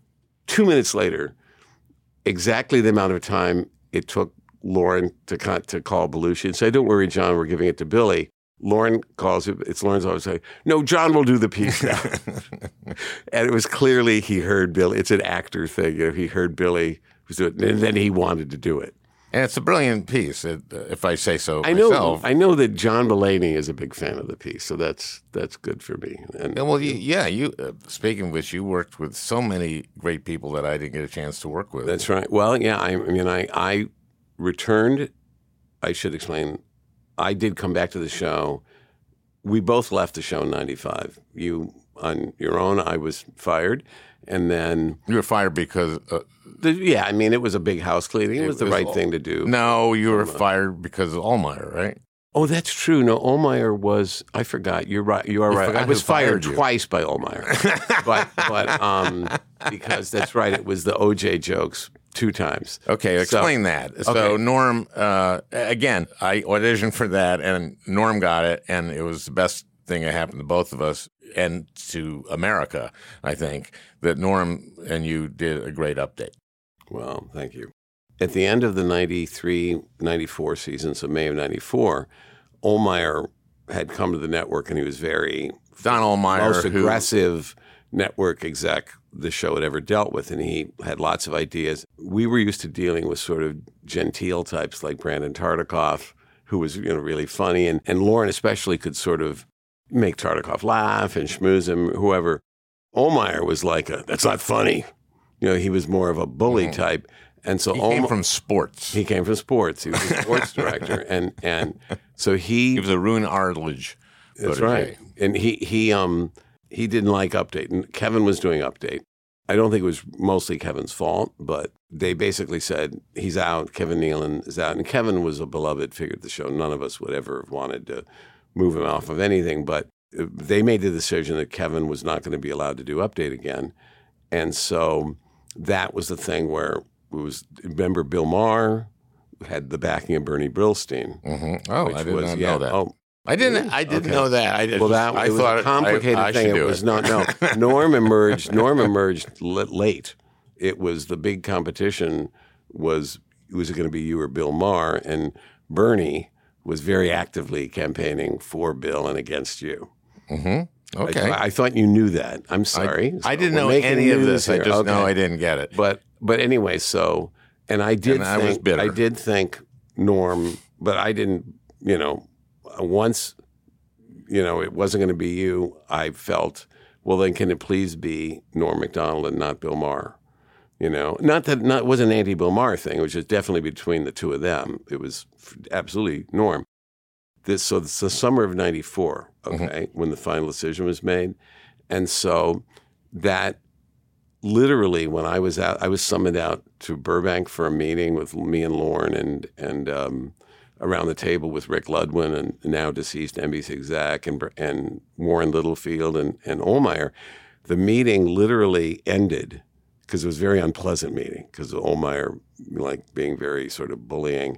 two minutes later, exactly the amount of time it took Lorne to to call Belushi and say, don't worry, John, we're giving it to Billy. Lorne calls it, it's Lorne's always saying, no, John will do the piece now. And it was clearly he heard Billy. It's an actor thing. You know, he heard Billy was doing it, and then he wanted to do it. And it's a brilliant piece, if I say so I know, myself. I know that John Mulaney is a big fan of the piece, so that's that's good for me. And, well, you, yeah, you. Uh, speaking of which, you worked with so many great people that I didn't get a chance to work with. That's right. Well, yeah, I, I mean, I, I returned. I should explain. I did come back to the show. We both left the show in ninety-five. You on your own. I was fired, and then you were fired because. Uh, The, yeah, I mean, it was a big house cleaning. It, it was the was right all, thing to do. No, you were fired because of Ohlmeyer, right? Oh, that's true. No, Ohlmeyer was, I forgot. You're right. You are you right. I was fired, fired twice by Ohlmeyer. but, but um, because that's right. It was the O J jokes two times. Okay, explain so, that. So okay. Norm, uh, again, I auditioned for that, and Norm got it, and it was the best thing that happened to both of us and to America, I think, that Norm and you did a great update. Well, thank you. At the end of the ninety-three ninety-four season, so May of ninety-four, Ohlmeyer had come to the network, and he was very Don Ohlmeyer, most aggressive who, network exec the show had ever dealt with, and he had lots of ideas. We were used to dealing with sort of genteel types like Brandon Tartikoff, who was you know really funny, and, and Lorne especially could sort of make Tartikoff laugh and schmooze him, whoever. Ohlmeyer was like, a, that's not funny. You know, he was more of a bully mm-hmm. type. And so he Ohlmeyer, came from sports. He came from sports. He was a sports director. And and so he... He was a Roone Arledge. That's right. And he he um he didn't like Update. And Kevin was doing Update. I don't think it was mostly Kevin's fault, but they basically said, he's out, Kevin Nealon is out. And Kevin was a beloved figure of the show. None of us would ever have wanted to move him off of anything. But they made the decision that Kevin was not going to be allowed to do Update again. And so that was the thing where it was, remember Bill Maher had the backing of Bernie Brillstein. Mm-hmm. Oh, I did was, not yeah, know that. Oh, I didn't. I didn't okay. know that. I, well, that I it was thought a complicated I, I thing. It do was it. not. No, Norm emerged. Norm emerged late. It was the big competition. Was was it going to be you or Bill Maher? And Bernie was very actively campaigning for Bill and against you. Mm-hmm. Okay. I, I thought you knew that. I'm sorry. I, I So didn't we're know making any of news this. I here. just Okay. know I didn't get it. But but anyway, so and I did And I think was bitter. I did think Norm, but I didn't. You know, once you know it wasn't going to be you, I felt, well, then can it please be Norm Macdonald and not Bill Maher? You know, not that not it wasn't an anti-Bill Maher thing. It was just definitely between the two of them. It was absolutely Norm. This so it's the summer of ninety-four, okay, mm-hmm. when the final decision was made, and so that literally when I was out, I was summoned out to Burbank for a meeting with me and Lorne and and um, around the table with Rick Ludwin and now deceased N B C exec and and Warren Littlefield and and Ohlmeyer. The meeting literally ended because it was a very unpleasant meeting because Ohlmeyer like being very sort of bullying.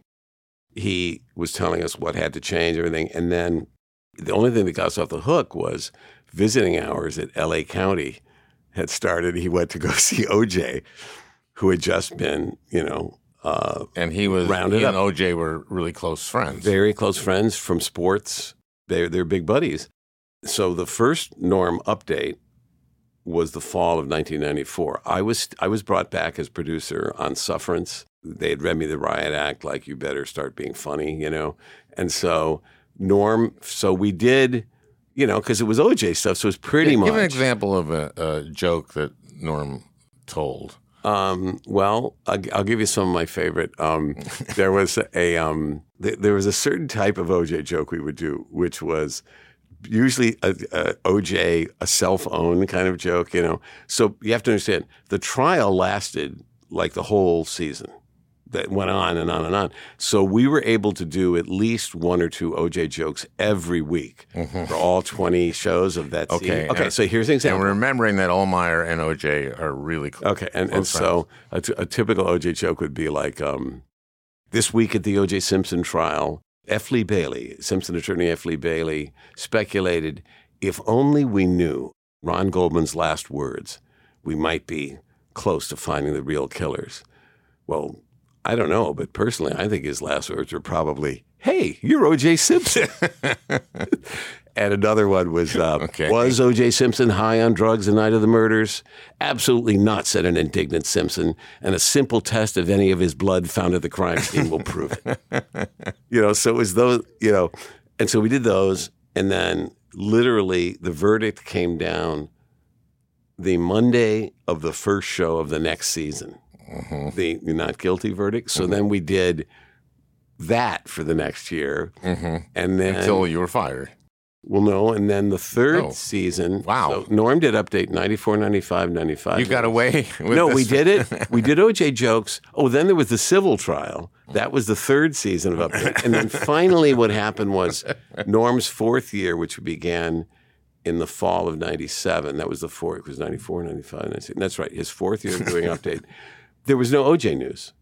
He was telling us what had to change, everything. And then the only thing that got us off the hook was visiting hours at L A County had started. He went to go see O J, who had just been, you know, uh, and he was, rounded he up. and O J were really close friends. Very close friends from sports. They're, they're big buddies. So the first Norm update was the fall of nineteen ninety-four. I was I was brought back as producer on Sufferance. They had read me the Riot Act, like, you better start being funny, you know? And so Norm, so we did, you know, because it was O J stuff, so it was pretty yeah, much. Give an example of a, a joke that Norm told. Um, well, I'll, I'll give you some of my favorite. Um, there was a um, th- there was a certain type of O J joke we would do, which was usually a, a O J, a self-owned kind of joke, you know? So you have to understand, the trial lasted like the whole season. That went on and on and on. So we were able to do at least one or two O J jokes every week mm-hmm. for all twenty shows of that okay. season. Okay, and, so here's an example. And remembering that Ohlmeyer and O J are really close. Okay, and, and so a, t- a typical O J joke would be like, um, this week at the O J Simpson trial, F. Lee Bailey, Simpson attorney F. Lee Bailey, speculated, if only we knew Ron Goldman's last words, we might be close to finding the real killers. Well, I don't know, but personally, I think his last words were probably, hey, you're O J Simpson. And another one was, uh, okay. was O J Simpson high on drugs the night of the murders? Absolutely not, said an indignant Simpson. And a simple test of any of his blood found at the crime scene will prove it. You know, so it was those, you know, and so we did those. And then literally the verdict came down the Monday of the first show of the next season. Mm-hmm. The, the not guilty verdict. So mm-hmm. then we did that for the next year. Mm-hmm. And then until you were fired. Well, no. And then the third oh. season. Wow. So Norm did update ninety-four, ninety-five, ninety-five. You got away with No, this. we did it. We did O J jokes. Oh, then there was the civil trial. That was the third season of update. And then finally what happened was Norm's fourth year, which began in the fall of ninety-seven. That was the fourth. It was ninety-four, ninety-five, ninety-six. That's right. His fourth year of doing update. There was no O J news.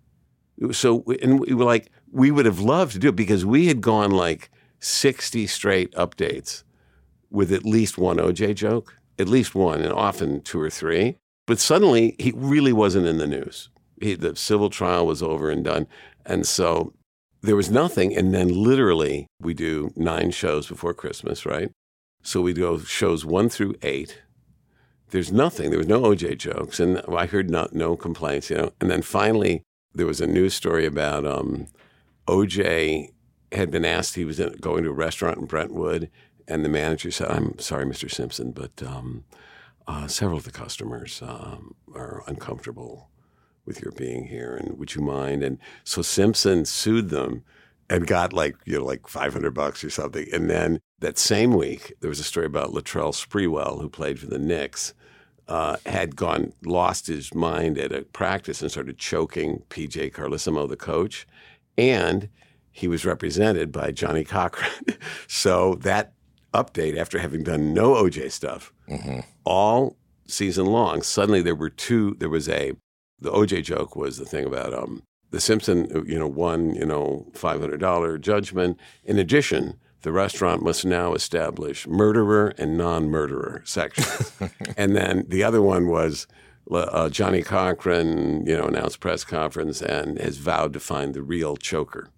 So, and we were like, we would have loved to do it because we had gone like sixty straight updates with at least one O J joke, at least one, and often two or three. But suddenly, he really wasn't in the news. He, the civil trial was over and done. And so there was nothing. And then literally, we do nine shows before Christmas, right? So we go shows one through eight. There's nothing. There was no O J jokes, and I heard no, no complaints, you know. And then finally, there was a news story about um, O J had been asked, he was in, going to a restaurant in Brentwood, and the manager said, I'm sorry, Mister Simpson, but um, uh, several of the customers um, are uncomfortable with your being here, and would you mind? And so Simpson sued them and got like, you know, like five hundred bucks or something. And then that same week, there was a story about Latrell Sprewell, who played for the Knicks, uh, had gone, lost his mind at a practice and started choking P J Carlesimo, the coach. And he was represented by Johnny Cochran. So that update, after having done no O J stuff, mm-hmm. all season long, suddenly there were two, there was a, the O J joke was the thing about um, the Simpson, you know, won, you know, five hundred dollars judgment. In addition, the restaurant must now establish murderer and non-murderer sections. And then the other one was uh, Johnny Cochran, you know, announced press conference and has vowed to find the real choker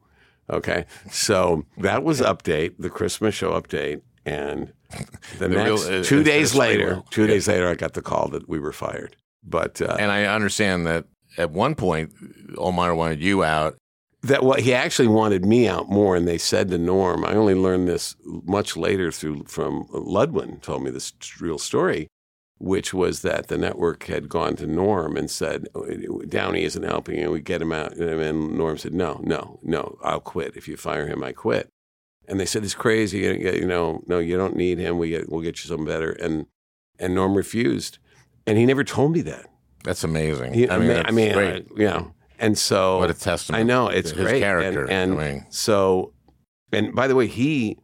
Okay, so that was Update, the Christmas show Update, and the, the next real, two days later, real. two yeah. days later, I got the call that we were fired. But uh, and I understand that at one point, Ohlmeyer wanted you out. That well, he actually wanted me out more, and they said to Norm. I only learned this much later through from Ludwin told me this real story, which was that the network had gone to Norm and said, Downey isn't helping you, we get him out. And Norm said, no, no, no, I'll quit. If you fire him, I quit. And they said, it's crazy. You know, no, you don't need him. We get, we'll get you something better. And and Norm refused. And he never told me that. That's amazing. He, I mean, I mean, I, you know, and so. What a testament. I know, it's his great. character. And, and I mean. so, and by the way, he,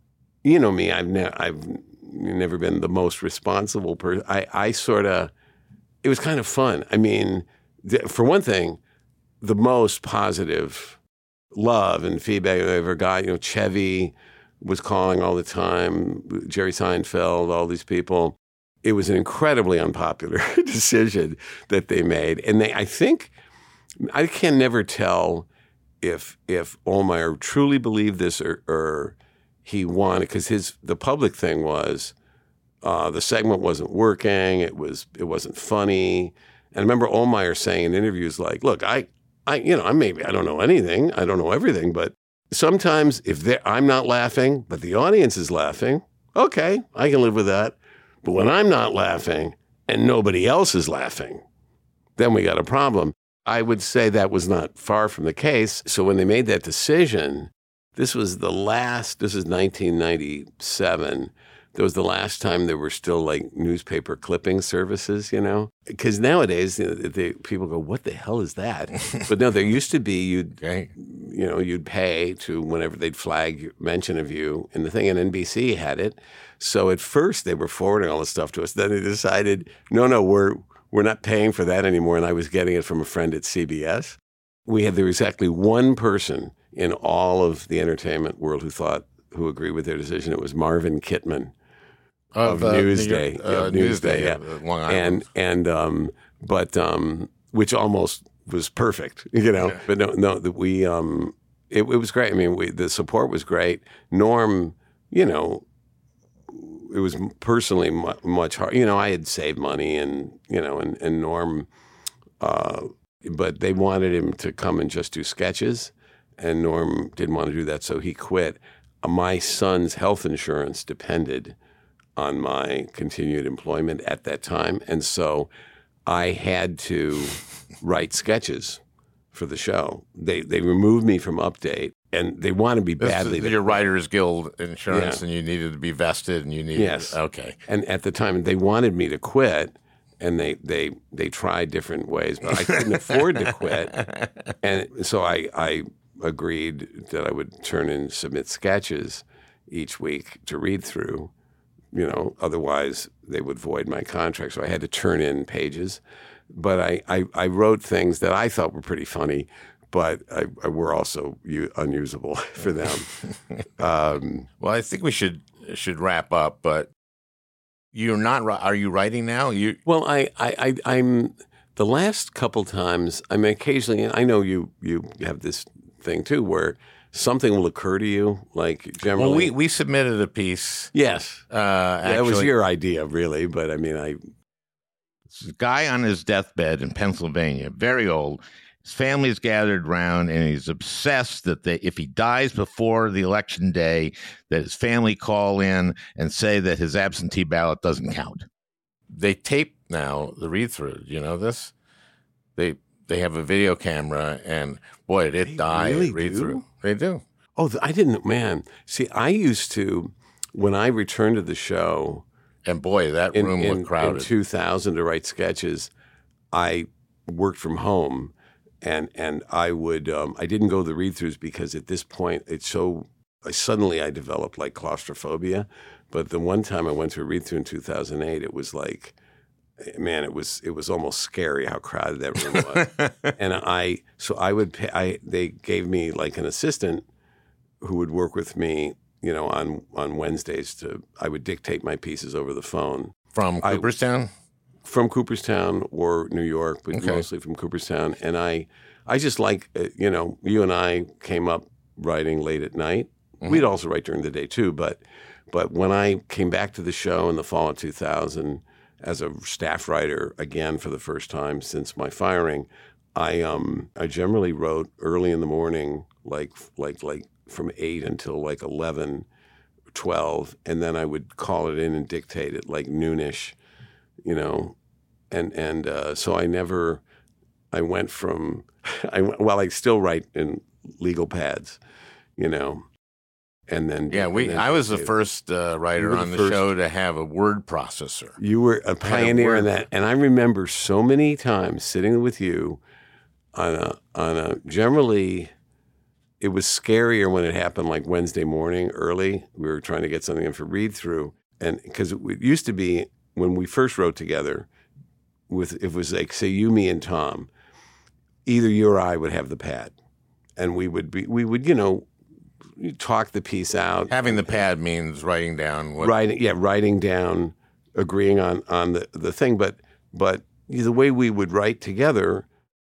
you know me, I've, ne- I've never been the most responsible person. I, I sort of, it was kind of fun. I mean, th- for one thing, the most positive love and feedback I ever got, you know, Chevy was calling all the time, Jerry Seinfeld, all these people. It was an incredibly unpopular decision that they made. And they, I think, I can never tell if if Ohlmeyer truly believed this or, or he wanted, because his the public thing was uh, the segment wasn't working, it was it wasn't funny. And I remember Ohlmeyer saying in interviews like, look, I, I you know, I maybe I don't know anything, I don't know everything, but sometimes if I'm not laughing, but the audience is laughing, okay, I can live with that. But when I'm not laughing and nobody else is laughing, then we got a problem. I would say that was not far from the case. So when they made that decision, this was the last, this is nineteen ninety-seven. That was the last time there were still like newspaper clipping services, you know? Because nowadays, you know, they, people go, what the hell is that? But no, there used to be, you'd, okay. you know, you'd pay to whenever they'd flag mention of you in the thing, and N B C had it. So at first they were forwarding all this stuff to us. Then they decided, no, no, we're we're not paying for that anymore. And I was getting it from a friend at C B S. We had, there was exactly one person in all of the entertainment world who thought, who agreed with their decision. It was Marvin Kittman. Of, of uh, Newsday, uh, yeah, Newsday, Newsday, yeah, uh, Long Island, and and um, but um, which almost was perfect, you know. Yeah. But no, no, that we um, it, it was great. I mean, we, the support was great. Norm, you know, it was personally mu- much hard. You know, I had saved money, and you know, and and Norm, uh, but they wanted him to come and just do sketches, and Norm didn't want to do that, so he quit. Uh, my son's health insurance depended on my continued employment at that time. And so I had to write sketches for the show. They they removed me from Update, and they wanted me badly. This is your Writers Guild insurance, yeah. And you needed to be vested, and you needed yes. to, okay. And at the time, they wanted me to quit, and they they they tried different ways, but I couldn't afford to quit. And so I, I agreed that I would turn in, submit sketches each week to read through. You know, otherwise they would void my contract. So I had to turn in pages. But I, I, I wrote things that I thought were pretty funny, but I, I were also u- unusable for them. um, well, I think we should should wrap up. But you're not. Are you writing now? You well, I, I, I I'm the last couple times. I mean, occasionally. I know you you have this thing too, where something will occur to you, like generally. Well, we, we submitted a piece. Yes. Uh, yeah, it was your idea, really, but I mean, I... This guy on his deathbed in Pennsylvania, very old. His family's gathered around, and he's obsessed that they, if he dies before the election day, that his family call in and say that his absentee ballot doesn't count. They tape now the read-through. You know this? They... They have a video camera, and boy, did it die really read do? through. They do. Oh, I didn't, man. See, I used to, when I returned to the show. And boy, that in, room in, looked crowded. In two thousand to write sketches, I worked from home, and and I would, um, I didn't go to the read-throughs because at this point, it's so, I, suddenly I developed like claustrophobia. But the one time I went to a read-through in two thousand eight, it was like, man, it was it was almost scary how crowded that room was. And I, so I would pay, I they gave me like an assistant who would work with me, you know, on, on Wednesdays to, I would dictate my pieces over the phone. From Cooperstown? I, from Cooperstown or New York, but okay. Mostly from Cooperstown. And I, I just like, uh, you know, you and I came up writing late at night. Mm-hmm. We'd also write during the day too, but but when I came back to the show in the fall of two thousand as a staff writer again for the first time since my firing, I um I generally wrote early in the morning, like like like from eight until like eleven, twelve, and then I would call it in and dictate it like noonish, you know, and and uh, so I never I went from I well I still write in legal pads, you know. And then yeah, we. Then I was the first uh, writer on the, the show to have a word processor. You were a pioneer in that, and I remember so many times sitting with you on a on a. Generally, it was scarier when it happened, like Wednesday morning early. We were trying to get something in for read through, and because it, it used to be when we first wrote together, with it was like say you, me, and Tom. Either you or I would have the pad, and we would be we would you know. You talk the piece out. Having the pad means writing down what writing, yeah, writing down, agreeing on, on the, the thing. But but the way we would write together,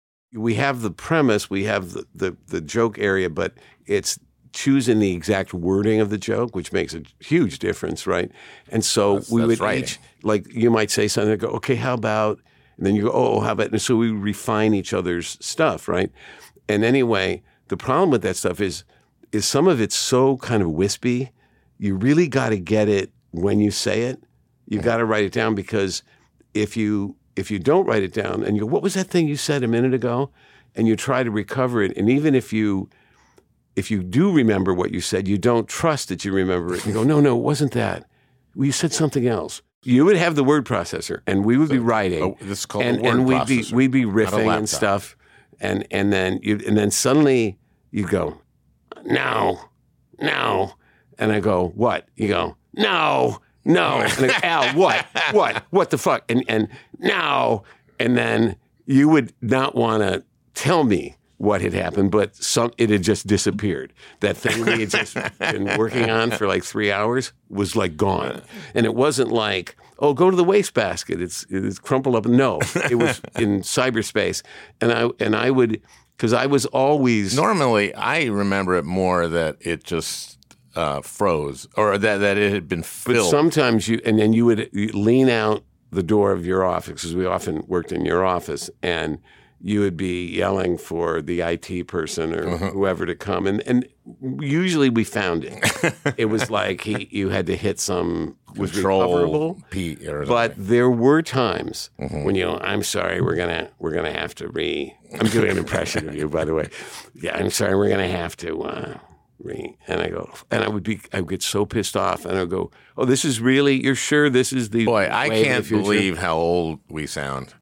we have the premise, we have the, the, the joke area, but it's choosing the exact wording of the joke, which makes a huge difference, right? And so that's, we that's would writing. each, like you might say something and go, okay, how about, and then you go, oh, how about, and so we refine each other's stuff, right? And anyway, the problem with that stuff is, is some of it's so kind of wispy. You really got to get it when you say it. You got to write it down because if you if you don't write it down and you go, what was that thing you said a minute ago? And you try to recover it, and even if you if you do remember what you said, you don't trust that you remember it. You go, no, no, it wasn't that. Well, you said something else. You would have the word processor, and we would so, be writing. Oh, this is called and, a word and we'd processor. be we'd be riffing and stuff, and and then you and then suddenly you go. No, no. And I go, what? You go, no, no. And I go, Al, what? What? What the fuck? And and no. And then you would not want to tell me what had happened, but some it had just disappeared. That thing we had just been working on for like three hours was like gone. And it wasn't like, oh, go to the wastebasket. It's it's crumpled up. No, it was in cyberspace. And I and I would. Because I was always... Normally, I remember it more that it just uh, froze or that, that it had been filled. But sometimes you... And then you would you'd lean out the door of your office, because we often worked in your office, and you would be yelling for the I T person or uh-huh. whoever to come. And, and usually we found it. It was like he, you had to hit some... was recoverable. P or but there were times mm-hmm. when you know, I'm sorry, we're gonna we're gonna have to re. I'm doing an impression of you, by the way. Yeah, I'm sorry, we're gonna have to uh, re. And I go, and I would be, I would get so pissed off, and I would go, oh, this is really, you're sure this is the boy? I way can't of the future? Believe how old we sound.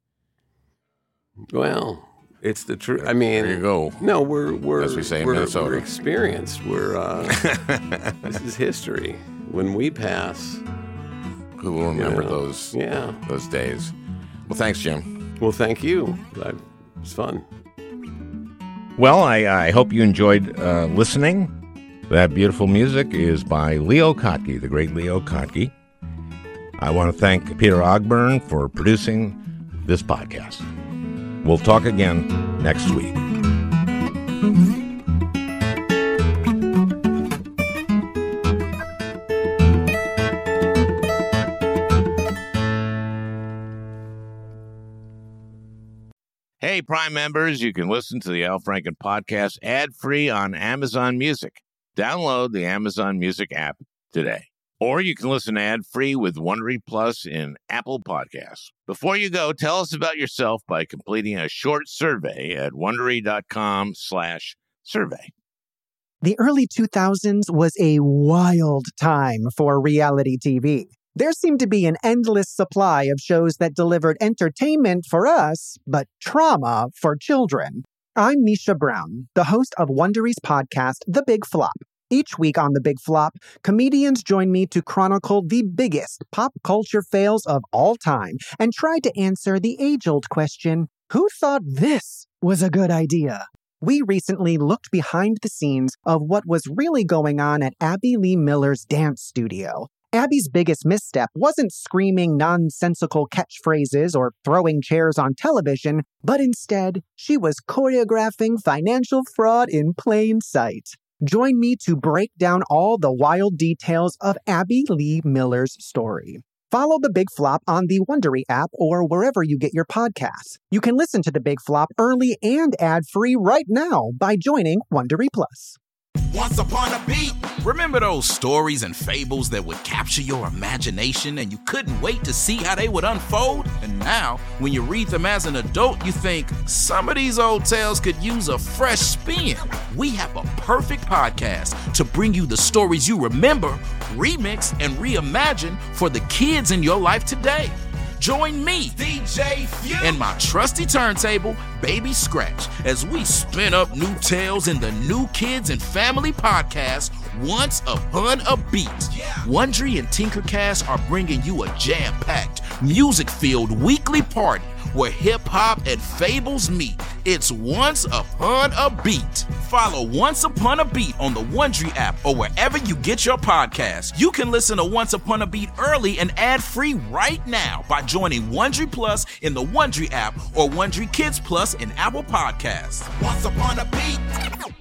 Well, it's the truth. I mean, there you go. No, we're we're as we say in we're, Minnesota. We're experienced. We're uh, this is history. When we pass. Who will remember you know, those yeah. those days? Well, thanks, Jim. Well, thank you. It was fun. Well, I, I hope you enjoyed uh, listening. That beautiful music is by Leo Kottke, the great Leo Kottke. I want to thank Peter Ogburn for producing this podcast. We'll talk again next week. Hey, Prime members, you can listen to the Al Franken podcast ad-free on Amazon Music. Download the Amazon Music app today. Or you can listen ad-free with Wondery Plus in Apple Podcasts. Before you go, tell us about yourself by completing a short survey at Wondery.com slash survey. The early two thousands was a wild time for reality T V. There seemed to be an endless supply of shows that delivered entertainment for us, but trauma for children. I'm Misha Brown, the host of Wondery's podcast, The Big Flop. Each week on The Big Flop, comedians join me to chronicle the biggest pop culture fails of all time and try to answer the age-old question, who thought this was a good idea? We recently looked behind the scenes of what was really going on at Abby Lee Miller's dance studio. Abby's biggest misstep wasn't screaming nonsensical catchphrases or throwing chairs on television, but instead, she was choreographing financial fraud in plain sight. Join me to break down all the wild details of Abby Lee Miller's story. Follow The Big Flop on the Wondery app or wherever you get your podcasts. You can listen to The Big Flop early and ad-free right now by joining Wondery Plus. Once upon a beat. Remember those stories and fables that would capture your imagination and you couldn't wait to see how they would unfold? And now, when you read them as an adult, you think, some of these old tales could use a fresh spin. We have a perfect podcast to bring you the stories you remember, remix, and reimagine for the kids in your life today. Join me, D J Few, and my trusty turntable, Baby Scratch, as we spin up new tales in the New Kids and Family podcast, Once Upon a Beat. Yeah. Wondery and Tinkercast are bringing you a jam-packed, music-filled weekly party where hip-hop and fables meet. It's Once Upon a Beat. Follow Once Upon a Beat on the Wondery app or wherever you get your podcasts. You can listen to Once Upon a Beat early and ad-free right now by joining Wondery Plus in the Wondery app or Wondery Kids Plus in Apple Podcasts. Once Upon a Beat.